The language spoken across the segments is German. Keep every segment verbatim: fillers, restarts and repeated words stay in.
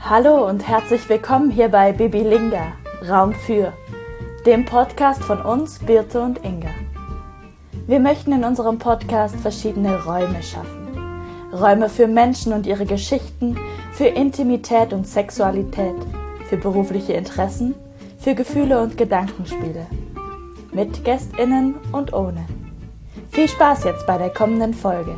Hallo und herzlich willkommen hier bei Bibilinga, Raum für, dem Podcast von uns, Birte und Inga. Wir möchten in unserem Podcast verschiedene Räume schaffen. Räume für Menschen und ihre Geschichten, für Intimität und Sexualität, für berufliche Interessen, für Gefühle und Gedankenspiele. Mit GästInnen und ohne. Viel Spaß jetzt bei der kommenden Folge.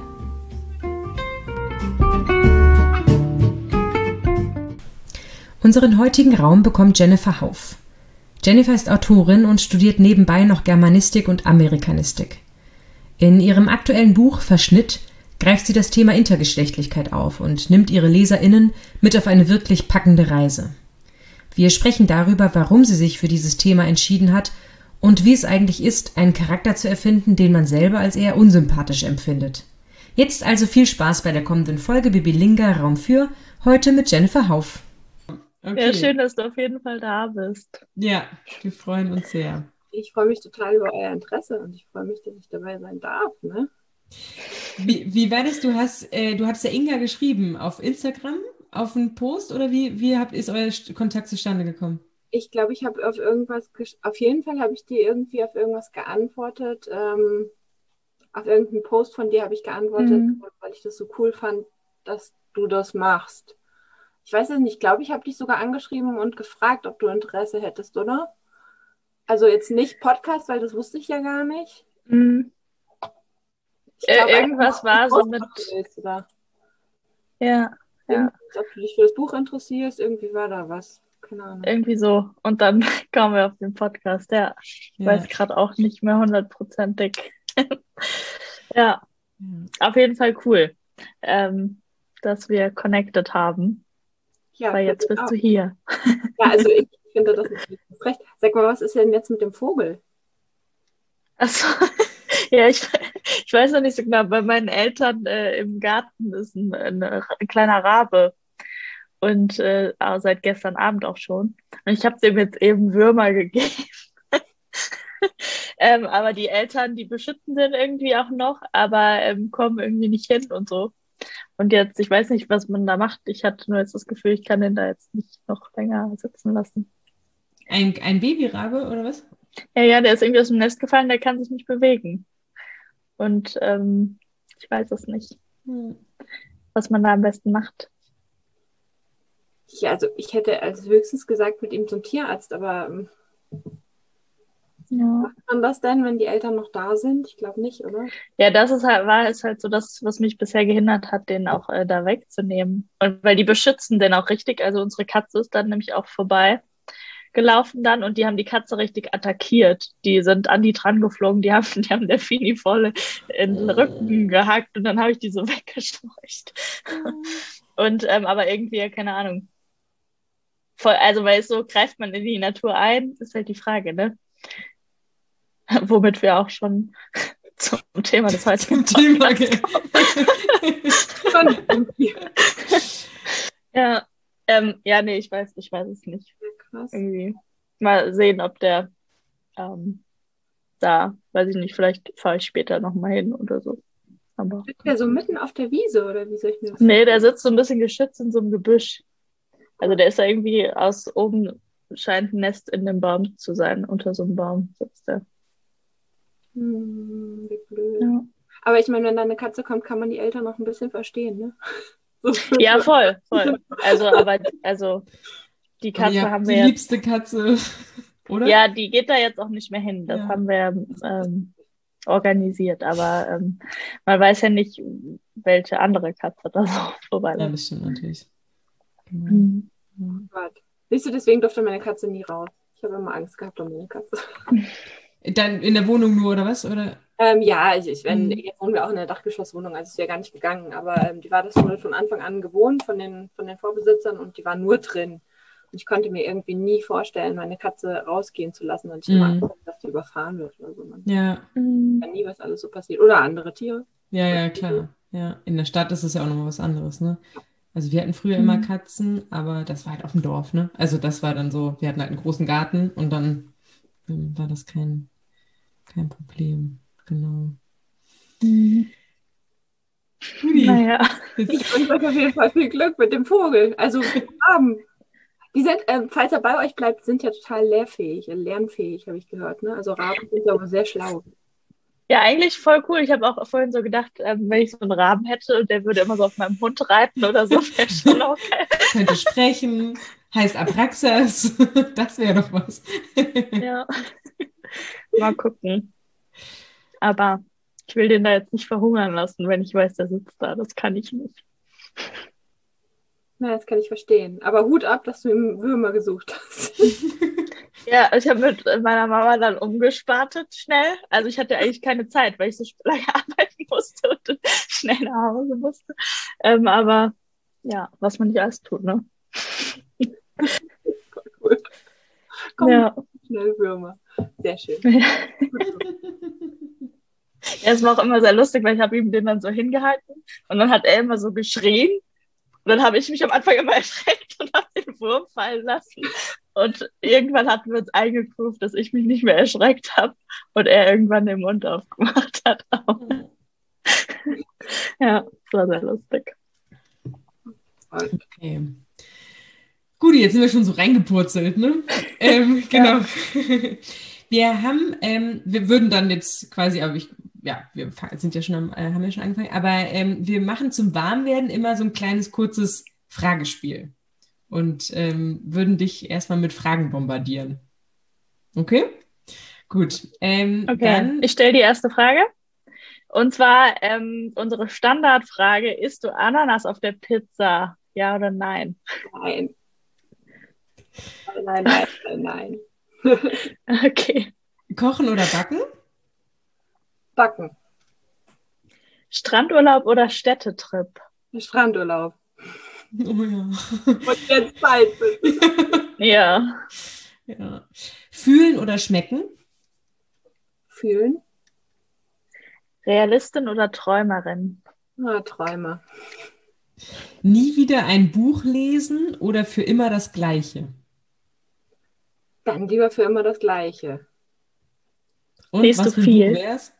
Unseren heutigen Raum bekommt Jennifer Hauff. Jennifer ist Autorin und studiert nebenbei noch Germanistik und Amerikanistik. In ihrem aktuellen Buch Verschnitt greift sie das Thema Intergeschlechtlichkeit auf und nimmt ihre LeserInnen mit auf eine wirklich packende Reise. Wir sprechen darüber, warum sie sich für dieses Thema entschieden hat und wie es eigentlich ist, einen Charakter zu erfinden, den man selber als eher unsympathisch empfindet. Jetzt also viel Spaß bei der kommenden Folge Bibilinga Raum für, heute mit Jennifer Hauff. Okay. Ja, schön, dass du auf jeden Fall da bist. Ja, wir freuen uns sehr. Ich freue mich total über euer Interesse und ich freue mich, dass ich dabei sein darf. Ne? Wie, wie war das? Du hast, äh, du hast ja Inga geschrieben auf Instagram, auf einen Post oder wie, wie habt, ist euer Kontakt zustande gekommen? Ich glaube, ich habe auf irgendwas, auf jeden Fall habe ich dir irgendwie auf irgendwas geantwortet. Ähm, auf irgendeinen Post von dir habe ich geantwortet, mhm. weil ich das so cool fand, dass du das machst. Ich weiß es nicht, ich glaube, ich habe dich sogar angeschrieben und gefragt, ob du Interesse hättest, oder? Also jetzt nicht Podcast, weil das wusste ich ja gar nicht. Mhm. Ich glaub, äh, irgendwas war so mit... Willst, oder? Ja, ja. Ob du dich für das Buch interessierst, irgendwie war da was. Keine Ahnung. Irgendwie so. Und dann kamen wir auf den Podcast, ja. Ich ja. weiß gerade auch nicht mehr hundertprozentig. Ja, mhm. Auf jeden Fall cool, ähm, dass wir connected haben. Ja, weil jetzt bist auch. Du hier. Ja, also ich finde das nicht recht. Sag mal, was ist denn jetzt mit dem Vogel? Achso, ja, ich, ich weiß noch nicht so genau. Bei meinen Eltern äh, im Garten ist ein, ein, ein kleiner Rabe. Und äh, seit gestern Abend auch schon. Und ich habe dem jetzt eben Würmer gegeben. ähm, aber die Eltern, die beschützen den irgendwie auch noch, aber ähm, kommen irgendwie nicht hin und so. Und jetzt, ich weiß nicht, was man da macht. Ich hatte nur jetzt das Gefühl, ich kann den da jetzt nicht noch länger sitzen lassen. Ein, ein Babyrabe oder was? Ja, ja, der ist irgendwie aus dem Nest gefallen, der kann sich nicht bewegen. Und ähm, ich weiß es nicht, hm. was man da am besten macht. Ja, also ich hätte als höchstens gesagt, mit ihm zum Tierarzt, aber ähm, ja. Macht man das denn, wenn die Eltern noch da sind? Ich glaube nicht, oder? Ja, das ist halt, war es halt so das, was mich bisher gehindert hat, den auch äh, da wegzunehmen. Und weil die beschützen den auch richtig. Also unsere Katze ist dann nämlich auch vorbei gelaufen dann und die haben die Katze richtig attackiert. Die sind an die dran geflogen, die haben, die haben der Fini voll in den Rücken gehackt und dann habe ich die so weggescheucht. Und ähm, aber irgendwie, ja, keine Ahnung. Voll, also weil es so, greift man in die Natur ein, ist halt die Frage, ne? Womit wir auch schon zum Thema des heutigen Thema gehen. Ja, ähm, ja, nee, ich weiß, ich weiß es nicht. Krass. Irgendwie. Mal sehen, ob der ähm, da, weiß ich nicht, vielleicht fahre ich später nochmal hin oder so. Aber sitzt der so mitten auf der Wiese oder wie soll ich mir das Nee, der sitzt so ein bisschen geschützt in so einem Gebüsch. Also der ist da irgendwie aus oben, scheint ein Nest in dem Baum zu sein, unter so einem Baum sitzt der. Hm, wie blöd. Ja. Aber ich meine, wenn da eine Katze kommt, kann man die Eltern noch ein bisschen verstehen, ne? So ja, voll, voll. Also, aber, also, die Katze haben wir die jetzt... Die liebste Katze, oder? Ja, die geht da jetzt auch nicht mehr hin. Das ja. haben wir ähm, organisiert. Aber ähm, man weiß ja nicht, welche andere Katze da so vorbeiläuft. Ja, das stimmt natürlich. Genau. Mhm. Ja. Siehst du, deswegen durfte meine Katze nie raus. Ich habe immer Angst gehabt um meine Katze. Dann in der Wohnung nur, oder was? Oder? Ähm, ja, ich, ich, wenn, mhm. jetzt wohnen wir auch in einer Dachgeschosswohnung, also ist ja gar nicht gegangen, aber ähm, die war das wohl von Anfang an gewohnt von den, von den Vorbesitzern und die war nur drin. Und ich konnte mir irgendwie nie vorstellen, meine Katze rausgehen zu lassen, weil ich mhm. immer Angst hatte, dass die überfahren wird oder so. Man ja. kann nie, was alles so passiert. Oder andere Tiere. Ja, ja, klar. Ja. In der Stadt ist es ja auch nochmal was anderes, ne? Also wir hatten früher mhm. immer Katzen, aber das war halt auf dem Dorf, ne? Also das war dann so, wir hatten halt einen großen Garten und dann ähm, war das kein, kein Problem. Genau. Mhm. Naja. Ja. Ich wünsche euch auf jeden Fall viel Glück mit dem Vogel. Also Raben. Die sind, äh, falls er bei euch bleibt, sind ja total lehrfähig, äh, lernfähig, habe ich gehört. Ne? Also Raben sind ja aber sehr schlau. Ja, eigentlich voll cool. Ich habe auch vorhin so gedacht, ähm, wenn ich so einen Raben hätte und der würde immer so auf meinem Hund reiten oder so, wäre schon auch geil. Könnte sprechen, heißt Abraxas. Das wäre doch was. Ja. Mal gucken. Aber ich will den da jetzt nicht verhungern lassen, wenn ich weiß, der sitzt da. Das kann ich nicht. Na, das kann ich verstehen. Aber Hut ab, dass du ihm Würmer gesucht hast. Ja, ich habe mit meiner Mama dann umgespartet schnell. Also ich hatte eigentlich keine Zeit, weil ich so lange arbeiten musste und schnell nach Hause musste. Ähm, aber ja, was man nicht alles tut, ne? Voll cool. Komm, ja. Schnell Würmer. Sehr schön. Ja, es war auch immer sehr lustig, weil ich habe ihm den dann so hingehalten und dann hat er immer so geschrien. Und dann habe ich mich am Anfang immer erschreckt und habe den Wurm fallen lassen. Und irgendwann hatten wir uns eingegroovt, dass ich mich nicht mehr erschreckt habe und er irgendwann den Mund aufgemacht hat. Ja, das war sehr lustig. Okay. Gut, jetzt sind wir schon so reingepurzelt, ne? ähm, genau. Ja. Wir haben, ähm, wir würden dann jetzt quasi, aber ich, ja, wir sind ja schon am, äh, haben ja schon angefangen, aber ähm, wir machen zum Warmwerden immer so ein kleines, kurzes Fragespiel und ähm, würden dich erstmal mit Fragen bombardieren. Okay? Gut. Ähm, okay, dann... ich stelle die erste Frage. Und zwar ähm, unsere Standardfrage, isst du Ananas auf der Pizza? Ja oder nein? Nein. Nein, nein, nein, nein. Okay. Kochen oder backen? Backen. Strandurlaub oder Städtetrip? Strandurlaub. Oh ja. Und jetzt bald. Ja. Ja. Fühlen oder schmecken? Fühlen. Realistin oder Träumerin? Ah, Träume. Nie wieder ein Buch lesen oder für immer das Gleiche? Dann lieber für immer das Gleiche. Und Liest was du für ein viel? Buch wär's?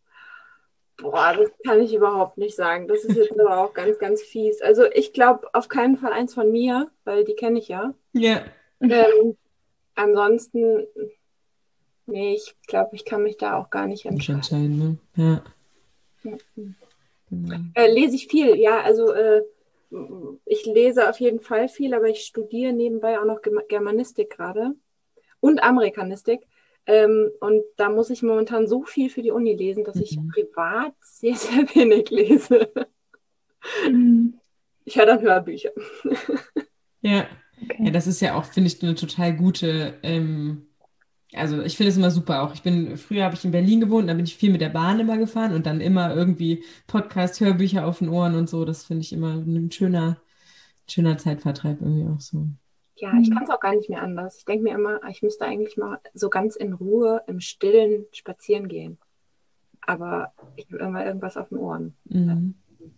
Boah, das kann ich überhaupt nicht sagen. Das ist jetzt aber auch ganz, ganz fies. Also ich glaube auf keinen Fall eins von mir, weil die kenne ich ja. Ja. Ähm, ansonsten, nee, ich glaube, ich kann mich da auch gar nicht Nicht entscheiden. entscheiden, ne? Ja. Mhm. Genau. Äh, lese ich viel, ja, also äh, ich lese auf jeden Fall viel, aber ich studiere nebenbei auch noch Gem- Germanistik gerade und Amerikanistik. Ähm, und da muss ich momentan so viel für die Uni lesen, dass ich Mhm. privat sehr, sehr wenig lese. Mhm. Ich höre dann Hörbücher. Ja. Okay. Ja, das ist ja auch, finde ich, eine total gute, ähm, also ich finde es immer super auch. Ich bin, früher habe ich in Berlin gewohnt, da bin ich viel mit der Bahn immer gefahren und dann immer irgendwie Podcast, Hörbücher auf den Ohren und so. Das finde ich immer ein schöner, schöner Zeitvertreib irgendwie auch so. Ja, ich kann es auch gar nicht mehr anders. Ich denke mir immer, ich müsste eigentlich mal so ganz in Ruhe, im Stillen spazieren gehen. Aber ich habe immer irgendwas auf den Ohren. Mhm.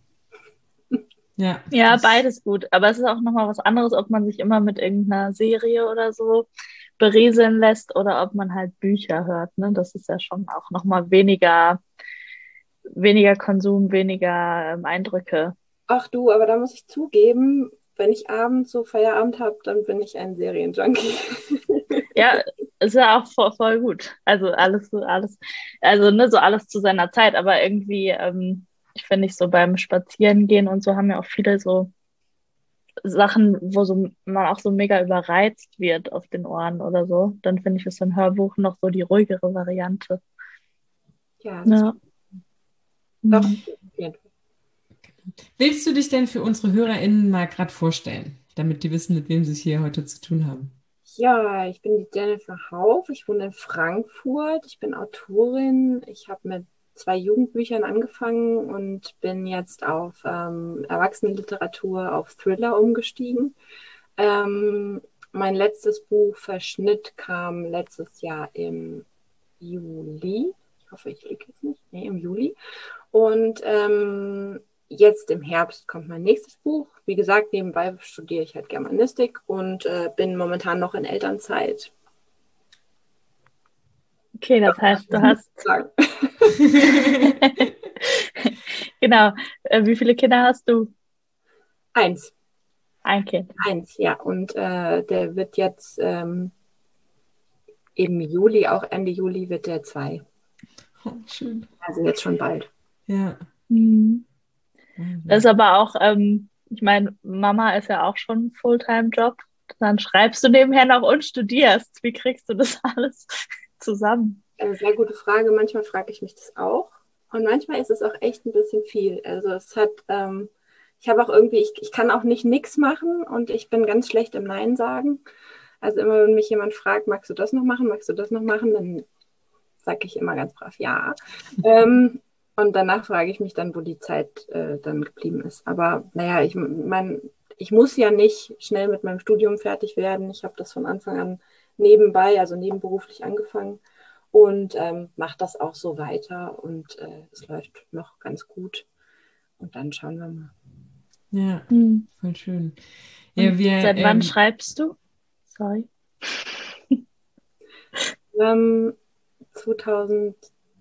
Ja, Ja, das- beides gut. Aber es ist auch nochmal was anderes, ob man sich immer mit irgendeiner Serie oder so berieseln lässt oder ob man halt Bücher hört. Ne? Das ist ja schon auch nochmal weniger, weniger Konsum, weniger ähm, Eindrücke. Ach du, aber da muss ich zugeben, wenn ich abends so Feierabend habe, dann bin ich ein Serienjunkie. Ja, ist ja auch voll, voll gut. Also alles, so alles, also ne, so alles zu seiner Zeit, aber irgendwie, ähm, ich finde ich so beim Spazierengehen und so haben ja auch viele so Sachen, wo so man auch so mega überreizt wird auf den Ohren oder so. Dann finde ich, ist so ein Hörbuch noch so die ruhigere Variante. Ja, das Ja. doch, Mhm. auf jeden Fall. Willst du dich denn für unsere HörerInnen mal gerade vorstellen, damit die wissen, mit wem sie es hier heute zu tun haben? Ja, ich bin die Jennifer Hauf. Ich wohne in Frankfurt. Ich bin Autorin. Ich habe mit zwei Jugendbüchern angefangen und bin jetzt auf ähm, Erwachsenenliteratur, auf Thriller umgestiegen. Ähm, mein letztes Buch Verschnitt kam letztes Jahr im Juli. Ich hoffe, ich liege jetzt nicht. Nee, im Juli. Und ähm, jetzt im Herbst kommt mein nächstes Buch. Wie gesagt, nebenbei studiere ich halt Germanistik und äh, bin momentan noch in Elternzeit. Okay, das heißt, du hast Sagen. genau. Äh, wie viele Kinder hast du? Eins. Ein Kind. Eins, ja. Und äh, der wird jetzt ähm, im Juli, auch Ende Juli, wird der zwei. Oh, schön. Also jetzt schon bald. Ja. Mhm. Das ist aber auch, ähm, ich meine, Mama ist ja auch schon ein Fulltime-Job. Dann schreibst du nebenher noch und studierst. Wie kriegst du das alles zusammen? Eine sehr gute Frage. Manchmal frage ich mich das auch. Und manchmal ist es auch echt ein bisschen viel. Also es hat, ähm, ich habe auch irgendwie, ich, ich kann auch nicht nix machen und ich bin ganz schlecht im Nein sagen. Also immer, wenn mich jemand fragt, magst du das noch machen, magst du das noch machen, dann sage ich immer ganz brav ja. ähm, und danach frage ich mich dann, wo die Zeit äh, dann geblieben ist. Aber naja, ich mein, ich muss ja nicht schnell mit meinem Studium fertig werden. Ich habe das von Anfang an nebenbei, also nebenberuflich angefangen und ähm, mache das auch so weiter und äh, es läuft noch ganz gut. Und dann schauen wir mal. Ja, Hm. voll schön. Ja, Und wir, seit wann ähm, schreibst du? Sorry. Ähm, zweitausendzehn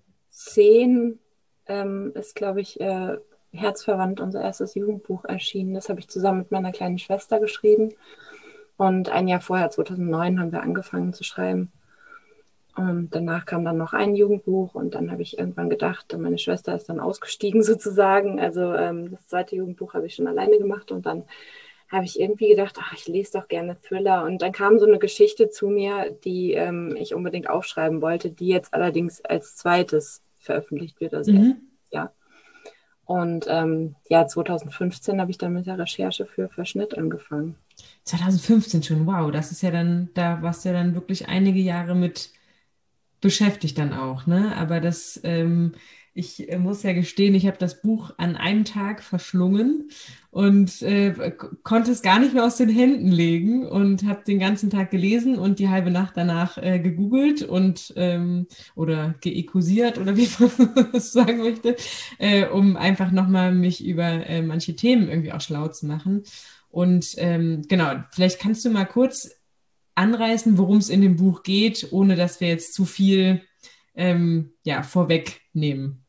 ähm, ist, glaube ich, äh, Herzverwandt, unser erstes Jugendbuch erschienen. Das habe ich zusammen mit meiner kleinen Schwester geschrieben. Und ein Jahr vorher, zweitausendneun, haben wir angefangen zu schreiben. Und danach kam dann noch ein Jugendbuch und dann habe ich irgendwann gedacht, meine Schwester ist dann ausgestiegen sozusagen. Also ähm, das zweite Jugendbuch habe ich schon alleine gemacht und dann habe ich irgendwie gedacht, ach, ich lese doch gerne Thriller. Und dann kam so eine Geschichte zu mir, die ähm, ich unbedingt aufschreiben wollte, die jetzt allerdings als zweites veröffentlicht wird, also mhm. ja. Und ähm, ja, zweitausendfünfzehn habe ich dann mit der Recherche für Verschnitt angefangen. zweitausendfünfzehn schon, wow, das ist ja dann, da warst du ja dann wirklich einige Jahre mit beschäftigt dann auch, ne? Aber das, ähm, ich äh, muss ja gestehen, ich habe das Buch an einem Tag verschlungen und äh, k- konnte es gar nicht mehr aus den Händen legen und habe den ganzen Tag gelesen und die halbe Nacht danach äh, gegoogelt und ähm, oder geekusiert oder wie man das sagen möchte, äh, um einfach nochmal mich über äh, manche Themen irgendwie auch schlau zu machen. Und ähm, genau, vielleicht kannst du mal kurz anreißen, worum es in dem Buch geht, ohne dass wir jetzt zu viel ähm, ja, vorwegnehmen.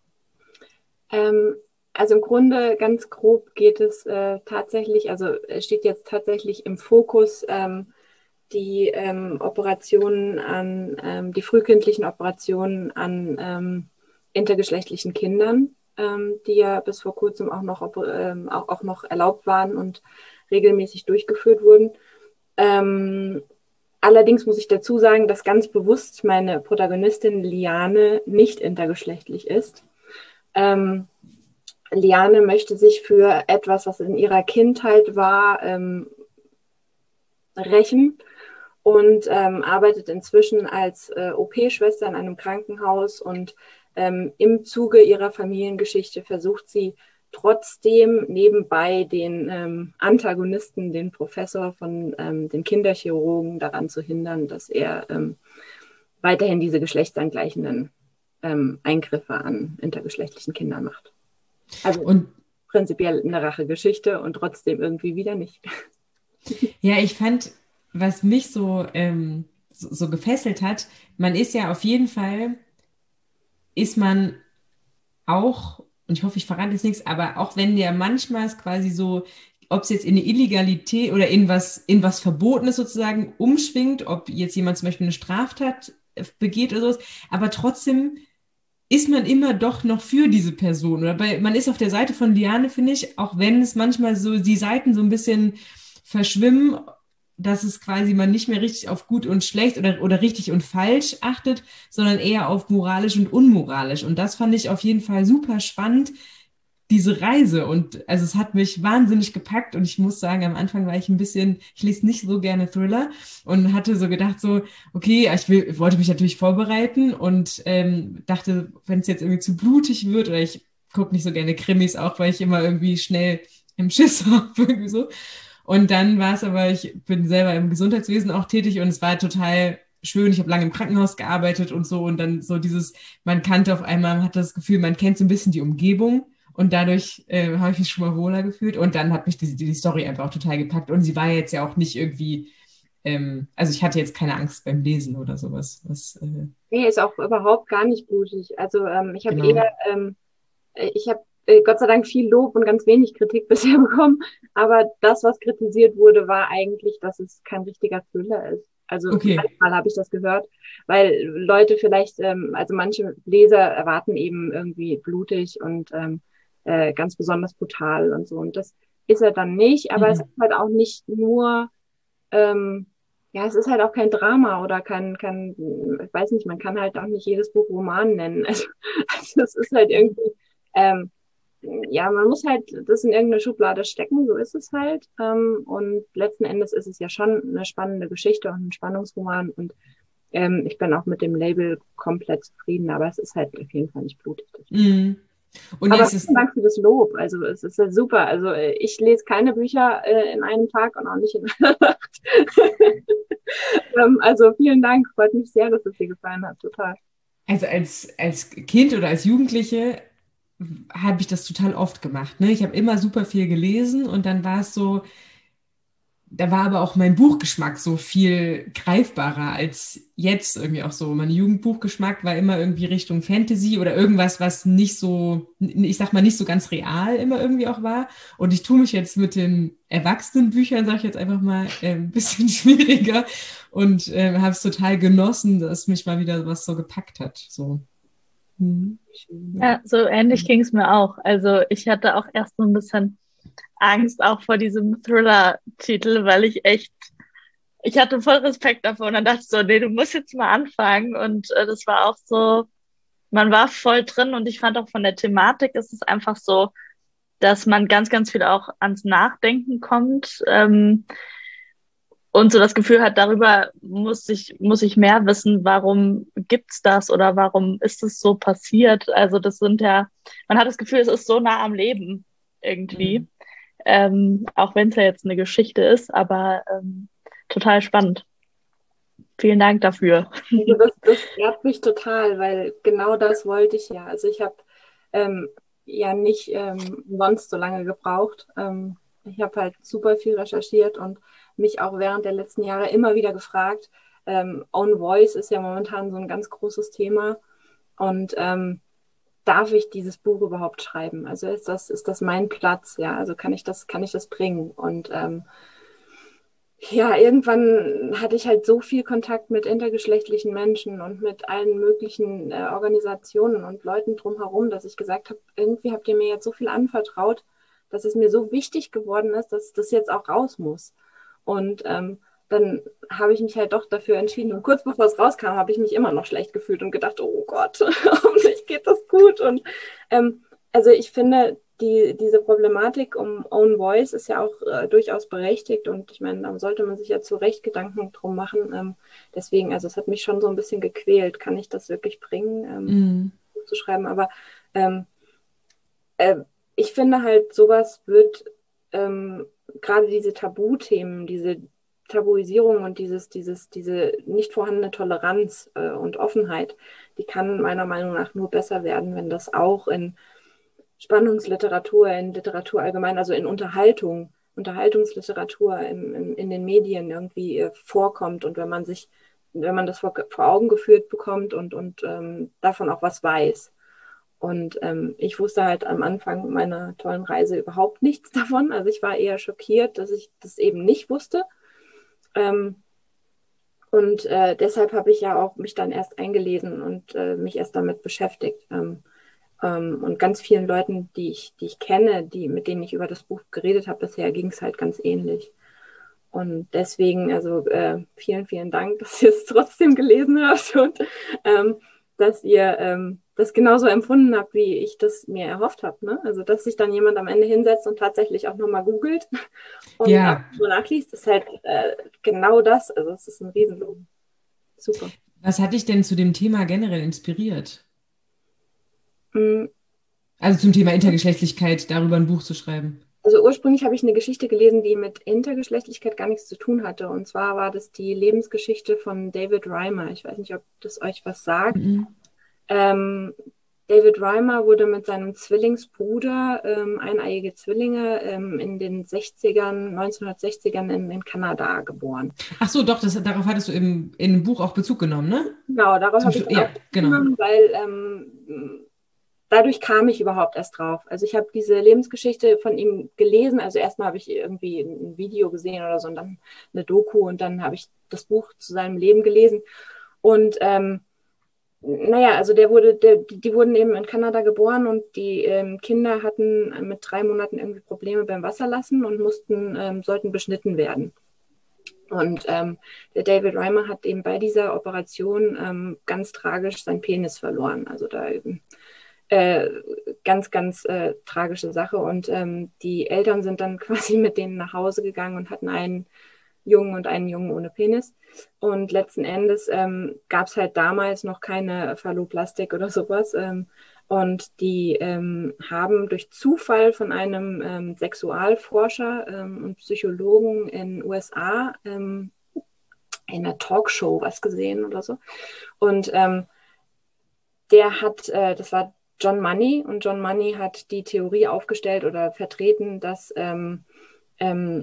Ähm, also im Grunde ganz grob geht es äh, tatsächlich, also es steht jetzt tatsächlich im Fokus ähm, die ähm, Operationen an, ähm, die frühkindlichen Operationen an ähm, intergeschlechtlichen Kindern, ähm, die ja bis vor kurzem auch noch, ähm, auch, auch noch erlaubt waren und regelmäßig durchgeführt wurden. Ähm, allerdings muss ich dazu sagen, dass ganz bewusst meine Protagonistin Liane nicht intergeschlechtlich ist. Ähm, Liane möchte sich für etwas, was in ihrer Kindheit war, ähm, rächen und ähm, arbeitet inzwischen als äh, O P-Schwester in einem Krankenhaus und ähm, im Zuge ihrer Familiengeschichte versucht sie trotzdem nebenbei den ähm, Antagonisten, den Professor von ähm, den Kinderchirurgen daran zu hindern, dass er ähm, weiterhin diese geschlechtsangleichenden ähm, Eingriffe an intergeschlechtlichen Kindern macht. Also Und prinzipiell eine Rachegeschichte und trotzdem irgendwie wieder nicht. ja, ich fand, was mich so, ähm, so, so gefesselt hat, man ist ja auf jeden Fall, ist man auch, und ich hoffe, ich verrate jetzt nichts, aber auch wenn der manchmal es quasi so, ob es jetzt in eine Illegalität oder in was, in was Verbotenes sozusagen umschwingt, ob jetzt jemand zum Beispiel eine Straftat äh, begeht oder sowas, aber trotzdem ist man immer doch noch für diese Person. Oder bei, man ist auf der Seite von Liane, finde ich, auch wenn es manchmal so die Seiten so ein bisschen verschwimmen, dass es quasi man nicht mehr richtig auf gut und schlecht oder, oder richtig und falsch achtet, sondern eher auf moralisch und unmoralisch. Und das fand ich auf jeden Fall super spannend, diese Reise. Und also es hat mich wahnsinnig gepackt und ich muss sagen, am Anfang war ich ein bisschen, ich lese nicht so gerne Thriller und hatte so gedacht, so, okay, ich will, wollte mich natürlich vorbereiten und ähm, dachte, wenn es jetzt irgendwie zu blutig wird oder ich gucke nicht so gerne Krimis, auch weil ich immer irgendwie schnell im Schiss habe, irgendwie so. Und dann war es aber, ich bin selber im Gesundheitswesen auch tätig und es war total schön. Ich habe lange im Krankenhaus gearbeitet und so und dann so dieses, man kannte auf einmal, man hat das Gefühl, man kennt so ein bisschen die Umgebung und dadurch äh, habe ich mich schon mal wohler gefühlt und dann hat mich die, die Story einfach auch total gepackt und sie war jetzt ja auch nicht irgendwie, ähm, also ich hatte jetzt keine Angst beim Lesen oder sowas. Was, äh, Nee, ist auch überhaupt gar nicht blutig. Also ähm, ich habe genau. eher, ähm, ich habe äh, Gott sei Dank viel Lob und ganz wenig Kritik bisher bekommen. Aber das, was kritisiert wurde, war eigentlich, dass es kein richtiger Thriller ist. Also Okay. manchmal habe ich das gehört, weil Leute vielleicht, ähm, also manche Leser erwarten eben irgendwie blutig und ähm, äh, ganz besonders brutal und so. Und das ist er dann nicht, aber Mhm. es ist halt auch nicht nur, ähm, ja, es ist halt auch kein Drama oder kein, kein, ich weiß nicht, man kann halt auch nicht jedes Buch Roman nennen. Also, also es ist halt irgendwie, ähm, ja, man muss halt das in irgendeine Schublade stecken, so ist es halt. Ähm, und letzten Endes ist es ja schon eine spannende Geschichte und ein Spannungsroman. Und ähm, ich bin auch mit dem Label komplett zufrieden, aber es ist halt auf jeden Fall nicht blutig. Mhm. Und Aber jetzt ist, vielen Dank für das Lob. Also es ist ja super. Also äh, ich lese keine Bücher äh, in einem Tag und auch nicht in einer Nacht. ähm, also vielen Dank. Freut mich sehr, dass es dir gefallen hat. Total. also als, als Kind oder als Jugendliche habe ich das total oft gemacht. Ne? Ich habe immer super viel gelesen und dann war es so, da war aber auch mein Buchgeschmack so viel greifbarer als jetzt irgendwie auch so. Mein Jugendbuchgeschmack war immer irgendwie Richtung Fantasy oder irgendwas, was nicht so, ich sag mal, nicht so ganz real immer irgendwie auch war. Und ich tue mich jetzt mit den Erwachsenenbüchern, sag ich jetzt einfach mal, äh, ein bisschen schwieriger und äh, habe es total genossen, dass mich mal wieder was so gepackt hat. So. Mhm. Ja, so ähnlich ging es mir auch. Also ich hatte auch erst so ein bisschen Angst auch vor diesem Thriller-Titel, weil ich echt, ich hatte voll Respekt davor und dann dachte ich so, nee, du musst jetzt mal anfangen und äh, das war auch so, man war voll drin und ich fand auch von der Thematik ist es einfach so, dass man ganz, ganz viel auch ans Nachdenken kommt ähm, und so das Gefühl hat, darüber muss ich, muss ich mehr wissen, warum gibt's das oder warum ist es so passiert? Also das sind ja, man hat das Gefühl, es ist so nah am Leben irgendwie. Mhm. Ähm, auch wenn es ja jetzt eine Geschichte ist, aber ähm, total spannend. Vielen Dank dafür. Also das, das ehrt mich total, weil genau das wollte ich ja. Also ich habe ähm, ja nicht ähm, sonst so lange gebraucht. Ähm, ich habe halt super viel recherchiert und mich auch während der letzten Jahre immer wieder gefragt. Ähm, Own Voice ist ja momentan so ein ganz großes Thema. Und ähm, darf ich dieses Buch überhaupt schreiben? Also ist das, ist das mein Platz? Ja, also kann ich das, kann ich das bringen? Und ähm, ja, irgendwann hatte ich halt so viel Kontakt mit intergeschlechtlichen Menschen und mit allen möglichen äh, Organisationen und Leuten drumherum, dass ich gesagt habe, irgendwie habt ihr mir jetzt so viel anvertraut, dass es mir so wichtig geworden ist, dass das jetzt auch raus muss. Und ähm, dann habe ich mich halt doch dafür entschieden. Und kurz bevor es rauskam, habe ich mich immer noch schlecht gefühlt und gedacht, oh Gott, hoffentlich geht das gut. Und ähm, also ich finde, die, diese Problematik um Own Voice ist ja auch äh, durchaus berechtigt und ich meine, da sollte man sich ja zu Recht Gedanken drum machen. Ähm, deswegen, also es hat mich schon so ein bisschen gequält. Kann ich das wirklich bringen, ähm, Mhm. zu schreiben? Aber ähm, äh, ich finde halt, sowas wird ähm, gerade diese Tabuthemen, diese Tabuisierung und dieses, dieses, diese nicht vorhandene Toleranz äh, und Offenheit, die kann meiner Meinung nach nur besser werden, wenn das auch in Spannungsliteratur, in Literatur allgemein, also in Unterhaltung, Unterhaltungsliteratur im, im, in den Medien irgendwie äh, vorkommt und wenn man sich, wenn man das vor, vor Augen geführt bekommt und, und ähm, davon auch was weiß. Und ähm, ich wusste halt am Anfang meiner tollen Reise überhaupt nichts davon. Also ich war eher schockiert, dass ich das eben nicht wusste. Ähm, und äh, deshalb habe ich ja auch mich dann erst eingelesen und äh, mich erst damit beschäftigt. Ähm, ähm, und ganz vielen Leuten, die ich, die ich kenne, die, mit denen ich über das Buch geredet habe, bisher ging es halt ganz ähnlich. Und deswegen, also äh, vielen, vielen Dank, dass ihr es trotzdem gelesen habt und ähm, dass ihr ähm, das genauso empfunden habt, wie ich das mir erhofft habe. Ne? Also, dass sich dann jemand am Ende hinsetzt und tatsächlich auch nochmal googelt und Ja. auch nur nachliest, ist halt äh, genau das. Also, es ist ein Riesenlob. Super. Was hat dich denn zu dem Thema generell inspiriert? Mm, Also zum Thema Intergeschlechtlichkeit, darüber ein Buch zu schreiben. Also ursprünglich habe ich eine Geschichte gelesen, die mit Intergeschlechtlichkeit gar nichts zu tun hatte. Und zwar war das die Lebensgeschichte von David Reimer. Ich weiß nicht, ob das euch was sagt. Mhm. Ähm, David Reimer wurde mit seinem Zwillingsbruder, ähm, eineiige Zwillinge, ähm, in den sechzigern, neunzehnhundertsechzigern in, in Kanada geboren. Ach so, doch, das, darauf hattest du im, in dem Buch auch Bezug genommen, ne? Genau, darauf Zum habe ich Schlu- dann ja, auch genau. genommen, weil ähm, dadurch kam ich überhaupt erst drauf. Also ich habe diese Lebensgeschichte von ihm gelesen. Also erstmal habe ich irgendwie ein Video gesehen oder so und dann eine Doku und dann habe ich das Buch zu seinem Leben gelesen. Und ähm, naja, also der wurde, der, die wurden eben in Kanada geboren und die ähm, Kinder hatten mit drei Monaten irgendwie Probleme beim Wasserlassen und mussten, ähm, sollten beschnitten werden. Und ähm, der David Reimer hat eben bei dieser Operation ähm, ganz tragisch seinen Penis verloren. Also da eben Äh, ganz, ganz äh, tragische Sache. Und ähm, die Eltern sind dann quasi mit denen nach Hause gegangen und hatten einen Jungen und einen Jungen ohne Penis. Und letzten Endes ähm, gab es halt damals noch keine Phalloplastik oder sowas. Ähm, und die ähm, haben durch Zufall von einem ähm, Sexualforscher ähm, und Psychologen in den U S A ähm, in einer Talkshow was gesehen oder so. Und ähm, der hat, äh, das war John Money und John Money hat die Theorie aufgestellt oder vertreten, dass ähm, ähm,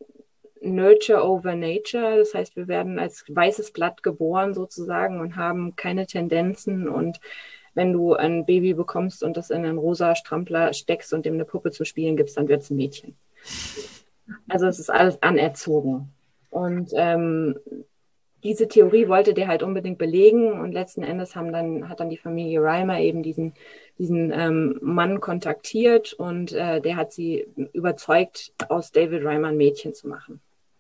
Nurture over Nature, das heißt, wir werden als weißes Blatt geboren sozusagen und haben keine Tendenzen und wenn du ein Baby bekommst und das in einen rosa Strampler steckst und dem eine Puppe zu spielen gibst, dann wird es ein Mädchen. Also es ist alles anerzogen. Und ähm, diese Theorie wollte der halt unbedingt belegen und letzten Endes haben dann, hat dann die Familie Reimer eben diesen, diesen ähm, Mann kontaktiert und äh, der hat sie überzeugt, aus David Reimer ein Mädchen zu machen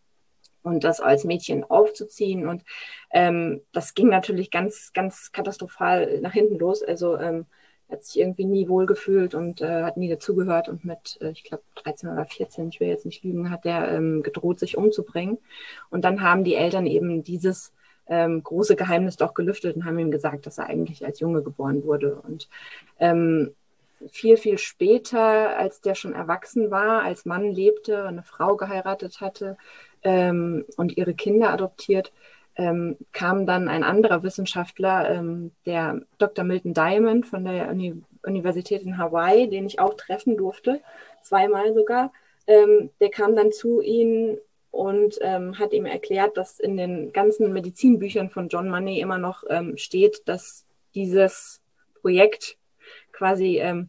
und das als Mädchen aufzuziehen und ähm, das ging natürlich ganz, ganz katastrophal nach hinten los, also ähm, hat sich irgendwie nie wohlgefühlt und äh, hat nie dazugehört und mit, äh, ich glaube, dreizehn oder vierzehn, ich will jetzt nicht lügen, hat der ähm, gedroht, sich umzubringen. Und dann haben die Eltern eben dieses ähm, große Geheimnis doch gelüftet und haben ihm gesagt, dass er eigentlich als Junge geboren wurde. Und ähm, viel, viel später, als der schon erwachsen war, als Mann lebte, eine Frau geheiratet hatte ähm, und ihre Kinder adoptiert, Ähm, kam dann ein anderer Wissenschaftler, ähm, der Doktor Milton Diamond von der Uni- Universität in Hawaii, den ich auch treffen durfte, zweimal sogar. Ähm, der kam dann zu ihm und ähm, hat ihm erklärt, dass in den ganzen Medizinbüchern von John Money immer noch ähm, steht, dass dieses Projekt quasi ähm,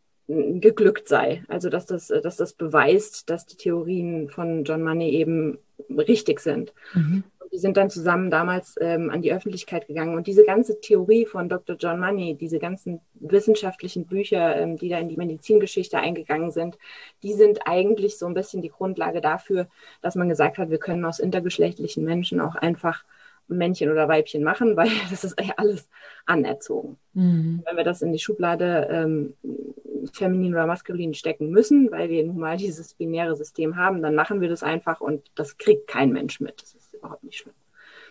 geglückt sei. Also dass das, dass das beweist, dass die Theorien von John Money eben richtig sind. Mhm. Die sind dann zusammen damals ähm, an die Öffentlichkeit gegangen. Und diese ganze Theorie von Doktor John Money, diese ganzen wissenschaftlichen Bücher, ähm, die da in die Medizingeschichte eingegangen sind, die sind eigentlich so ein bisschen die Grundlage dafür, dass man gesagt hat, wir können aus intergeschlechtlichen Menschen auch einfach Männchen oder Weibchen machen, weil das ist ja alles anerzogen. Mhm. Wenn wir das in die Schublade ähm, feminin oder maskulin stecken müssen, weil wir nun mal dieses binäre System haben, dann machen wir das einfach und das kriegt kein Mensch mit. Das ist überhaupt nicht schlimm.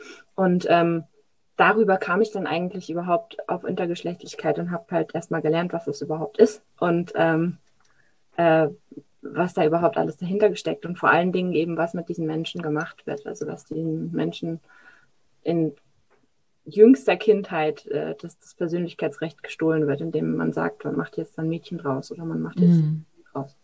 Und ähm, darüber kam ich dann eigentlich überhaupt auf Intergeschlechtlichkeit und habe halt erstmal gelernt, was das überhaupt ist und ähm, äh, was da überhaupt alles dahinter gesteckt und vor allen Dingen eben, was mit diesen Menschen gemacht wird. Also dass diesen Menschen in jüngster Kindheit äh, dass das Persönlichkeitsrecht gestohlen wird, indem man sagt, man macht jetzt ein Mädchen draus oder man macht jetzt mm. ein Mädchen draus.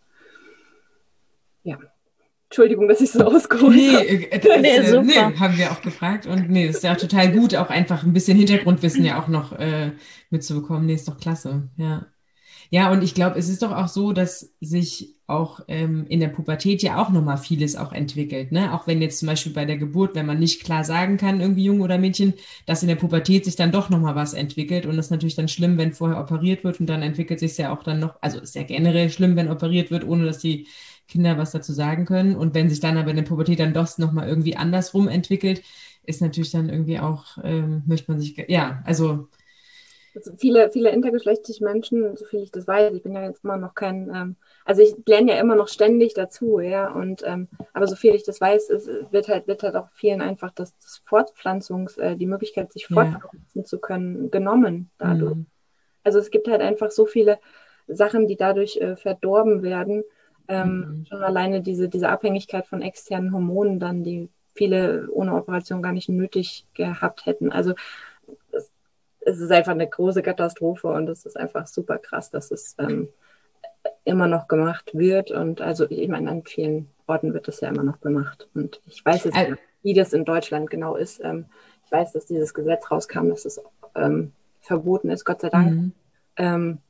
Ja. Entschuldigung, dass ich so ausgeholt nee, habe. Das, nee, äh, nee, haben wir auch gefragt und nee, das ist ja total gut, auch einfach ein bisschen Hintergrundwissen ja auch noch äh, mitzubekommen. Nee, ist doch klasse, ja. Ja, und ich glaube, es ist doch auch so, dass sich auch ähm, in der Pubertät ja auch nochmal vieles auch entwickelt, ne? Auch wenn jetzt zum Beispiel bei der Geburt, wenn man nicht klar sagen kann, irgendwie Junge oder Mädchen, dass in der Pubertät sich dann doch nochmal was entwickelt und das ist natürlich dann schlimm, wenn vorher operiert wird und dann entwickelt sich es ja auch dann noch, also ist ja generell schlimm, wenn operiert wird, ohne dass die Kinder was dazu sagen können und wenn sich dann aber in der Pubertät dann doch nochmal irgendwie andersrum entwickelt, ist natürlich dann irgendwie auch, ähm, möchte man sich, ja, also Also viele, viele intergeschlechtliche Menschen, so viel ich das weiß, ich bin ja jetzt immer noch kein, ähm, also ich lerne ja immer noch ständig dazu, ja, und ähm, aber so viel ich das weiß, ist, wird halt, wird halt auch vielen einfach das, das Fortpflanzungs, äh, die Möglichkeit, sich fortpflanzen ja. zu können, genommen dadurch. Mhm. Also es gibt halt einfach so viele Sachen, die dadurch äh, verdorben werden. Ähm, mhm. Schon alleine diese, diese Abhängigkeit von externen Hormonen dann, die viele ohne Operation gar nicht nötig gehabt hätten. Also es, es ist einfach eine große Katastrophe und es ist einfach super krass, dass es ähm, immer noch gemacht wird. Und also ich meine, an vielen Orten wird das ja immer noch gemacht. Und ich weiß jetzt nicht, wie das in Deutschland genau ist. Ähm, ich weiß, dass dieses Gesetz rauskam, dass es ähm, verboten ist, Gott sei Dank. Mhm. Ähm,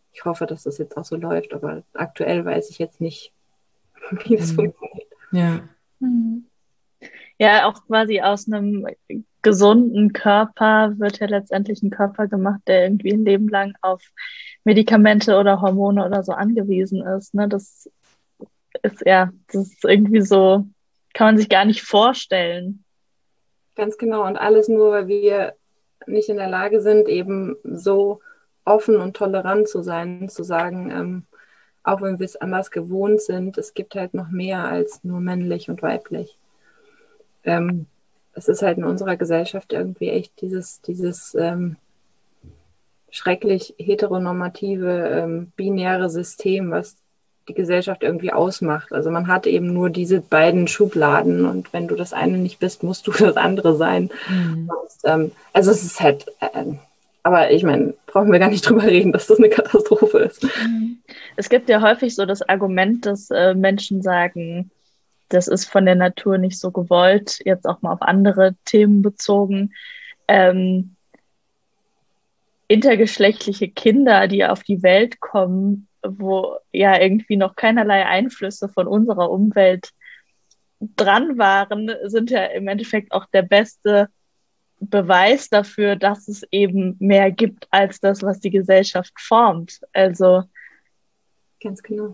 ich hoffe, dass das jetzt auch so läuft, aber aktuell weiß ich jetzt nicht, wie das Mhm. funktioniert. Ja. Mhm. Ja, auch quasi aus einem gesunden Körper wird ja letztendlich ein Körper gemacht, der irgendwie ein Leben lang auf Medikamente oder Hormone oder so angewiesen ist. Ne? Das ist ja, das ist irgendwie so, kann man sich gar nicht vorstellen. Ganz genau. Und alles nur, weil wir nicht in der Lage sind, eben so offen und tolerant zu sein, zu sagen, ähm, auch wenn wir es anders gewohnt sind, es gibt halt noch mehr als nur männlich und weiblich. Ähm, es ist halt in unserer Gesellschaft irgendwie echt dieses, dieses ähm, schrecklich heteronormative, ähm, binäre System, was die Gesellschaft irgendwie ausmacht. Also man hat eben nur diese beiden Schubladen und wenn du das eine nicht bist, musst du das andere sein. Mhm. Und, ähm, also es ist halt, äh, aber ich meine, brauchen wir gar nicht drüber reden, dass das eine Katastrophe ist. Es gibt ja häufig so das Argument, dass äh, Menschen sagen, das ist von der Natur nicht so gewollt, jetzt auch mal auf andere Themen bezogen. Ähm, intergeschlechtliche Kinder, die auf die Welt kommen, wo ja irgendwie noch keinerlei Einflüsse von unserer Umwelt dran waren, sind ja im Endeffekt auch der beste Beweis dafür, dass es eben mehr gibt als das, was die Gesellschaft formt. Also Ganz genau.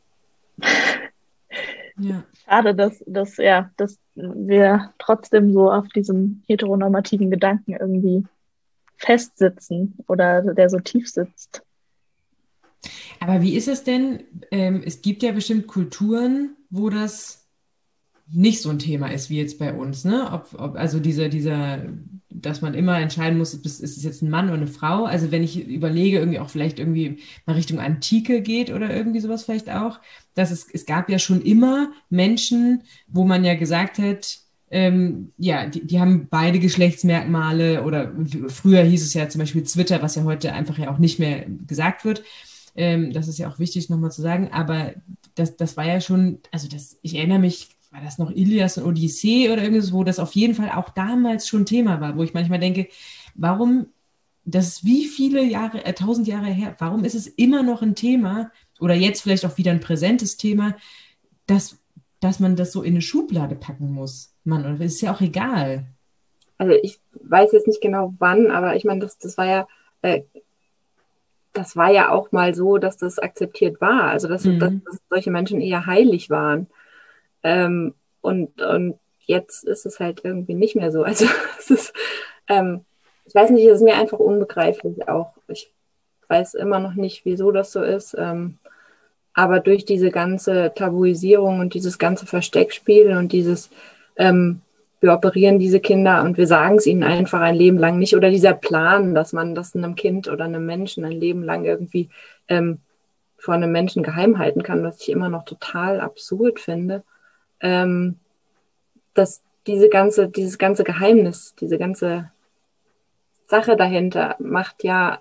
Ja. schade, dass, dass, ja, dass wir trotzdem so auf diesem heteronormativen Gedanken irgendwie festsitzen oder der so tief sitzt. Aber wie ist es denn? Ähm, es gibt ja bestimmt Kulturen, wo das nicht so ein Thema ist wie jetzt bei uns, ne? Ob, ob, also dieser, dieser, dass man immer entscheiden muss, ist es jetzt ein Mann oder eine Frau? Also wenn ich überlege, irgendwie auch vielleicht irgendwie mal Richtung Antike geht oder irgendwie sowas vielleicht auch, dass es, es gab ja schon immer Menschen, wo man ja gesagt hat, ähm, ja, die, die haben beide Geschlechtsmerkmale oder früher hieß es ja zum Beispiel Zwitter, was ja heute einfach ja auch nicht mehr gesagt wird. Ähm, das ist ja auch wichtig nochmal zu sagen, aber das, das war ja schon, also das, ich erinnere mich, war das noch Ilias und Odyssee oder irgendwas, wo das auf jeden Fall auch damals schon Thema war, wo ich manchmal denke, warum, das ist wie viele Jahre, äh, tausend Jahre her, warum ist es immer noch ein Thema oder jetzt vielleicht auch wieder ein präsentes Thema, dass, dass man das so in eine Schublade packen muss? Mann, oder ist ja auch egal. Also ich weiß jetzt nicht genau wann, aber ich meine, das, das war ja, äh, das war ja auch mal so, dass das akzeptiert war. Also dass, dass, Mhm. dass solche Menschen eher heilig waren. Ähm, und, und jetzt ist es halt irgendwie nicht mehr so. Also es ist, ähm, ich weiß nicht, es ist mir einfach unbegreiflich auch. Ich weiß immer noch nicht, wieso das so ist. Ähm, aber durch diese ganze Tabuisierung und dieses ganze Versteckspiel und dieses, ähm, wir operieren diese Kinder und wir sagen es ihnen einfach ein Leben lang nicht. Oder dieser Plan, dass man das einem Kind oder einem Menschen ein Leben lang irgendwie ähm, vor einem Menschen geheim halten kann, was ich immer noch total absurd finde. Ähm, dass diese ganze, dieses ganze Geheimnis, diese ganze Sache dahinter macht ja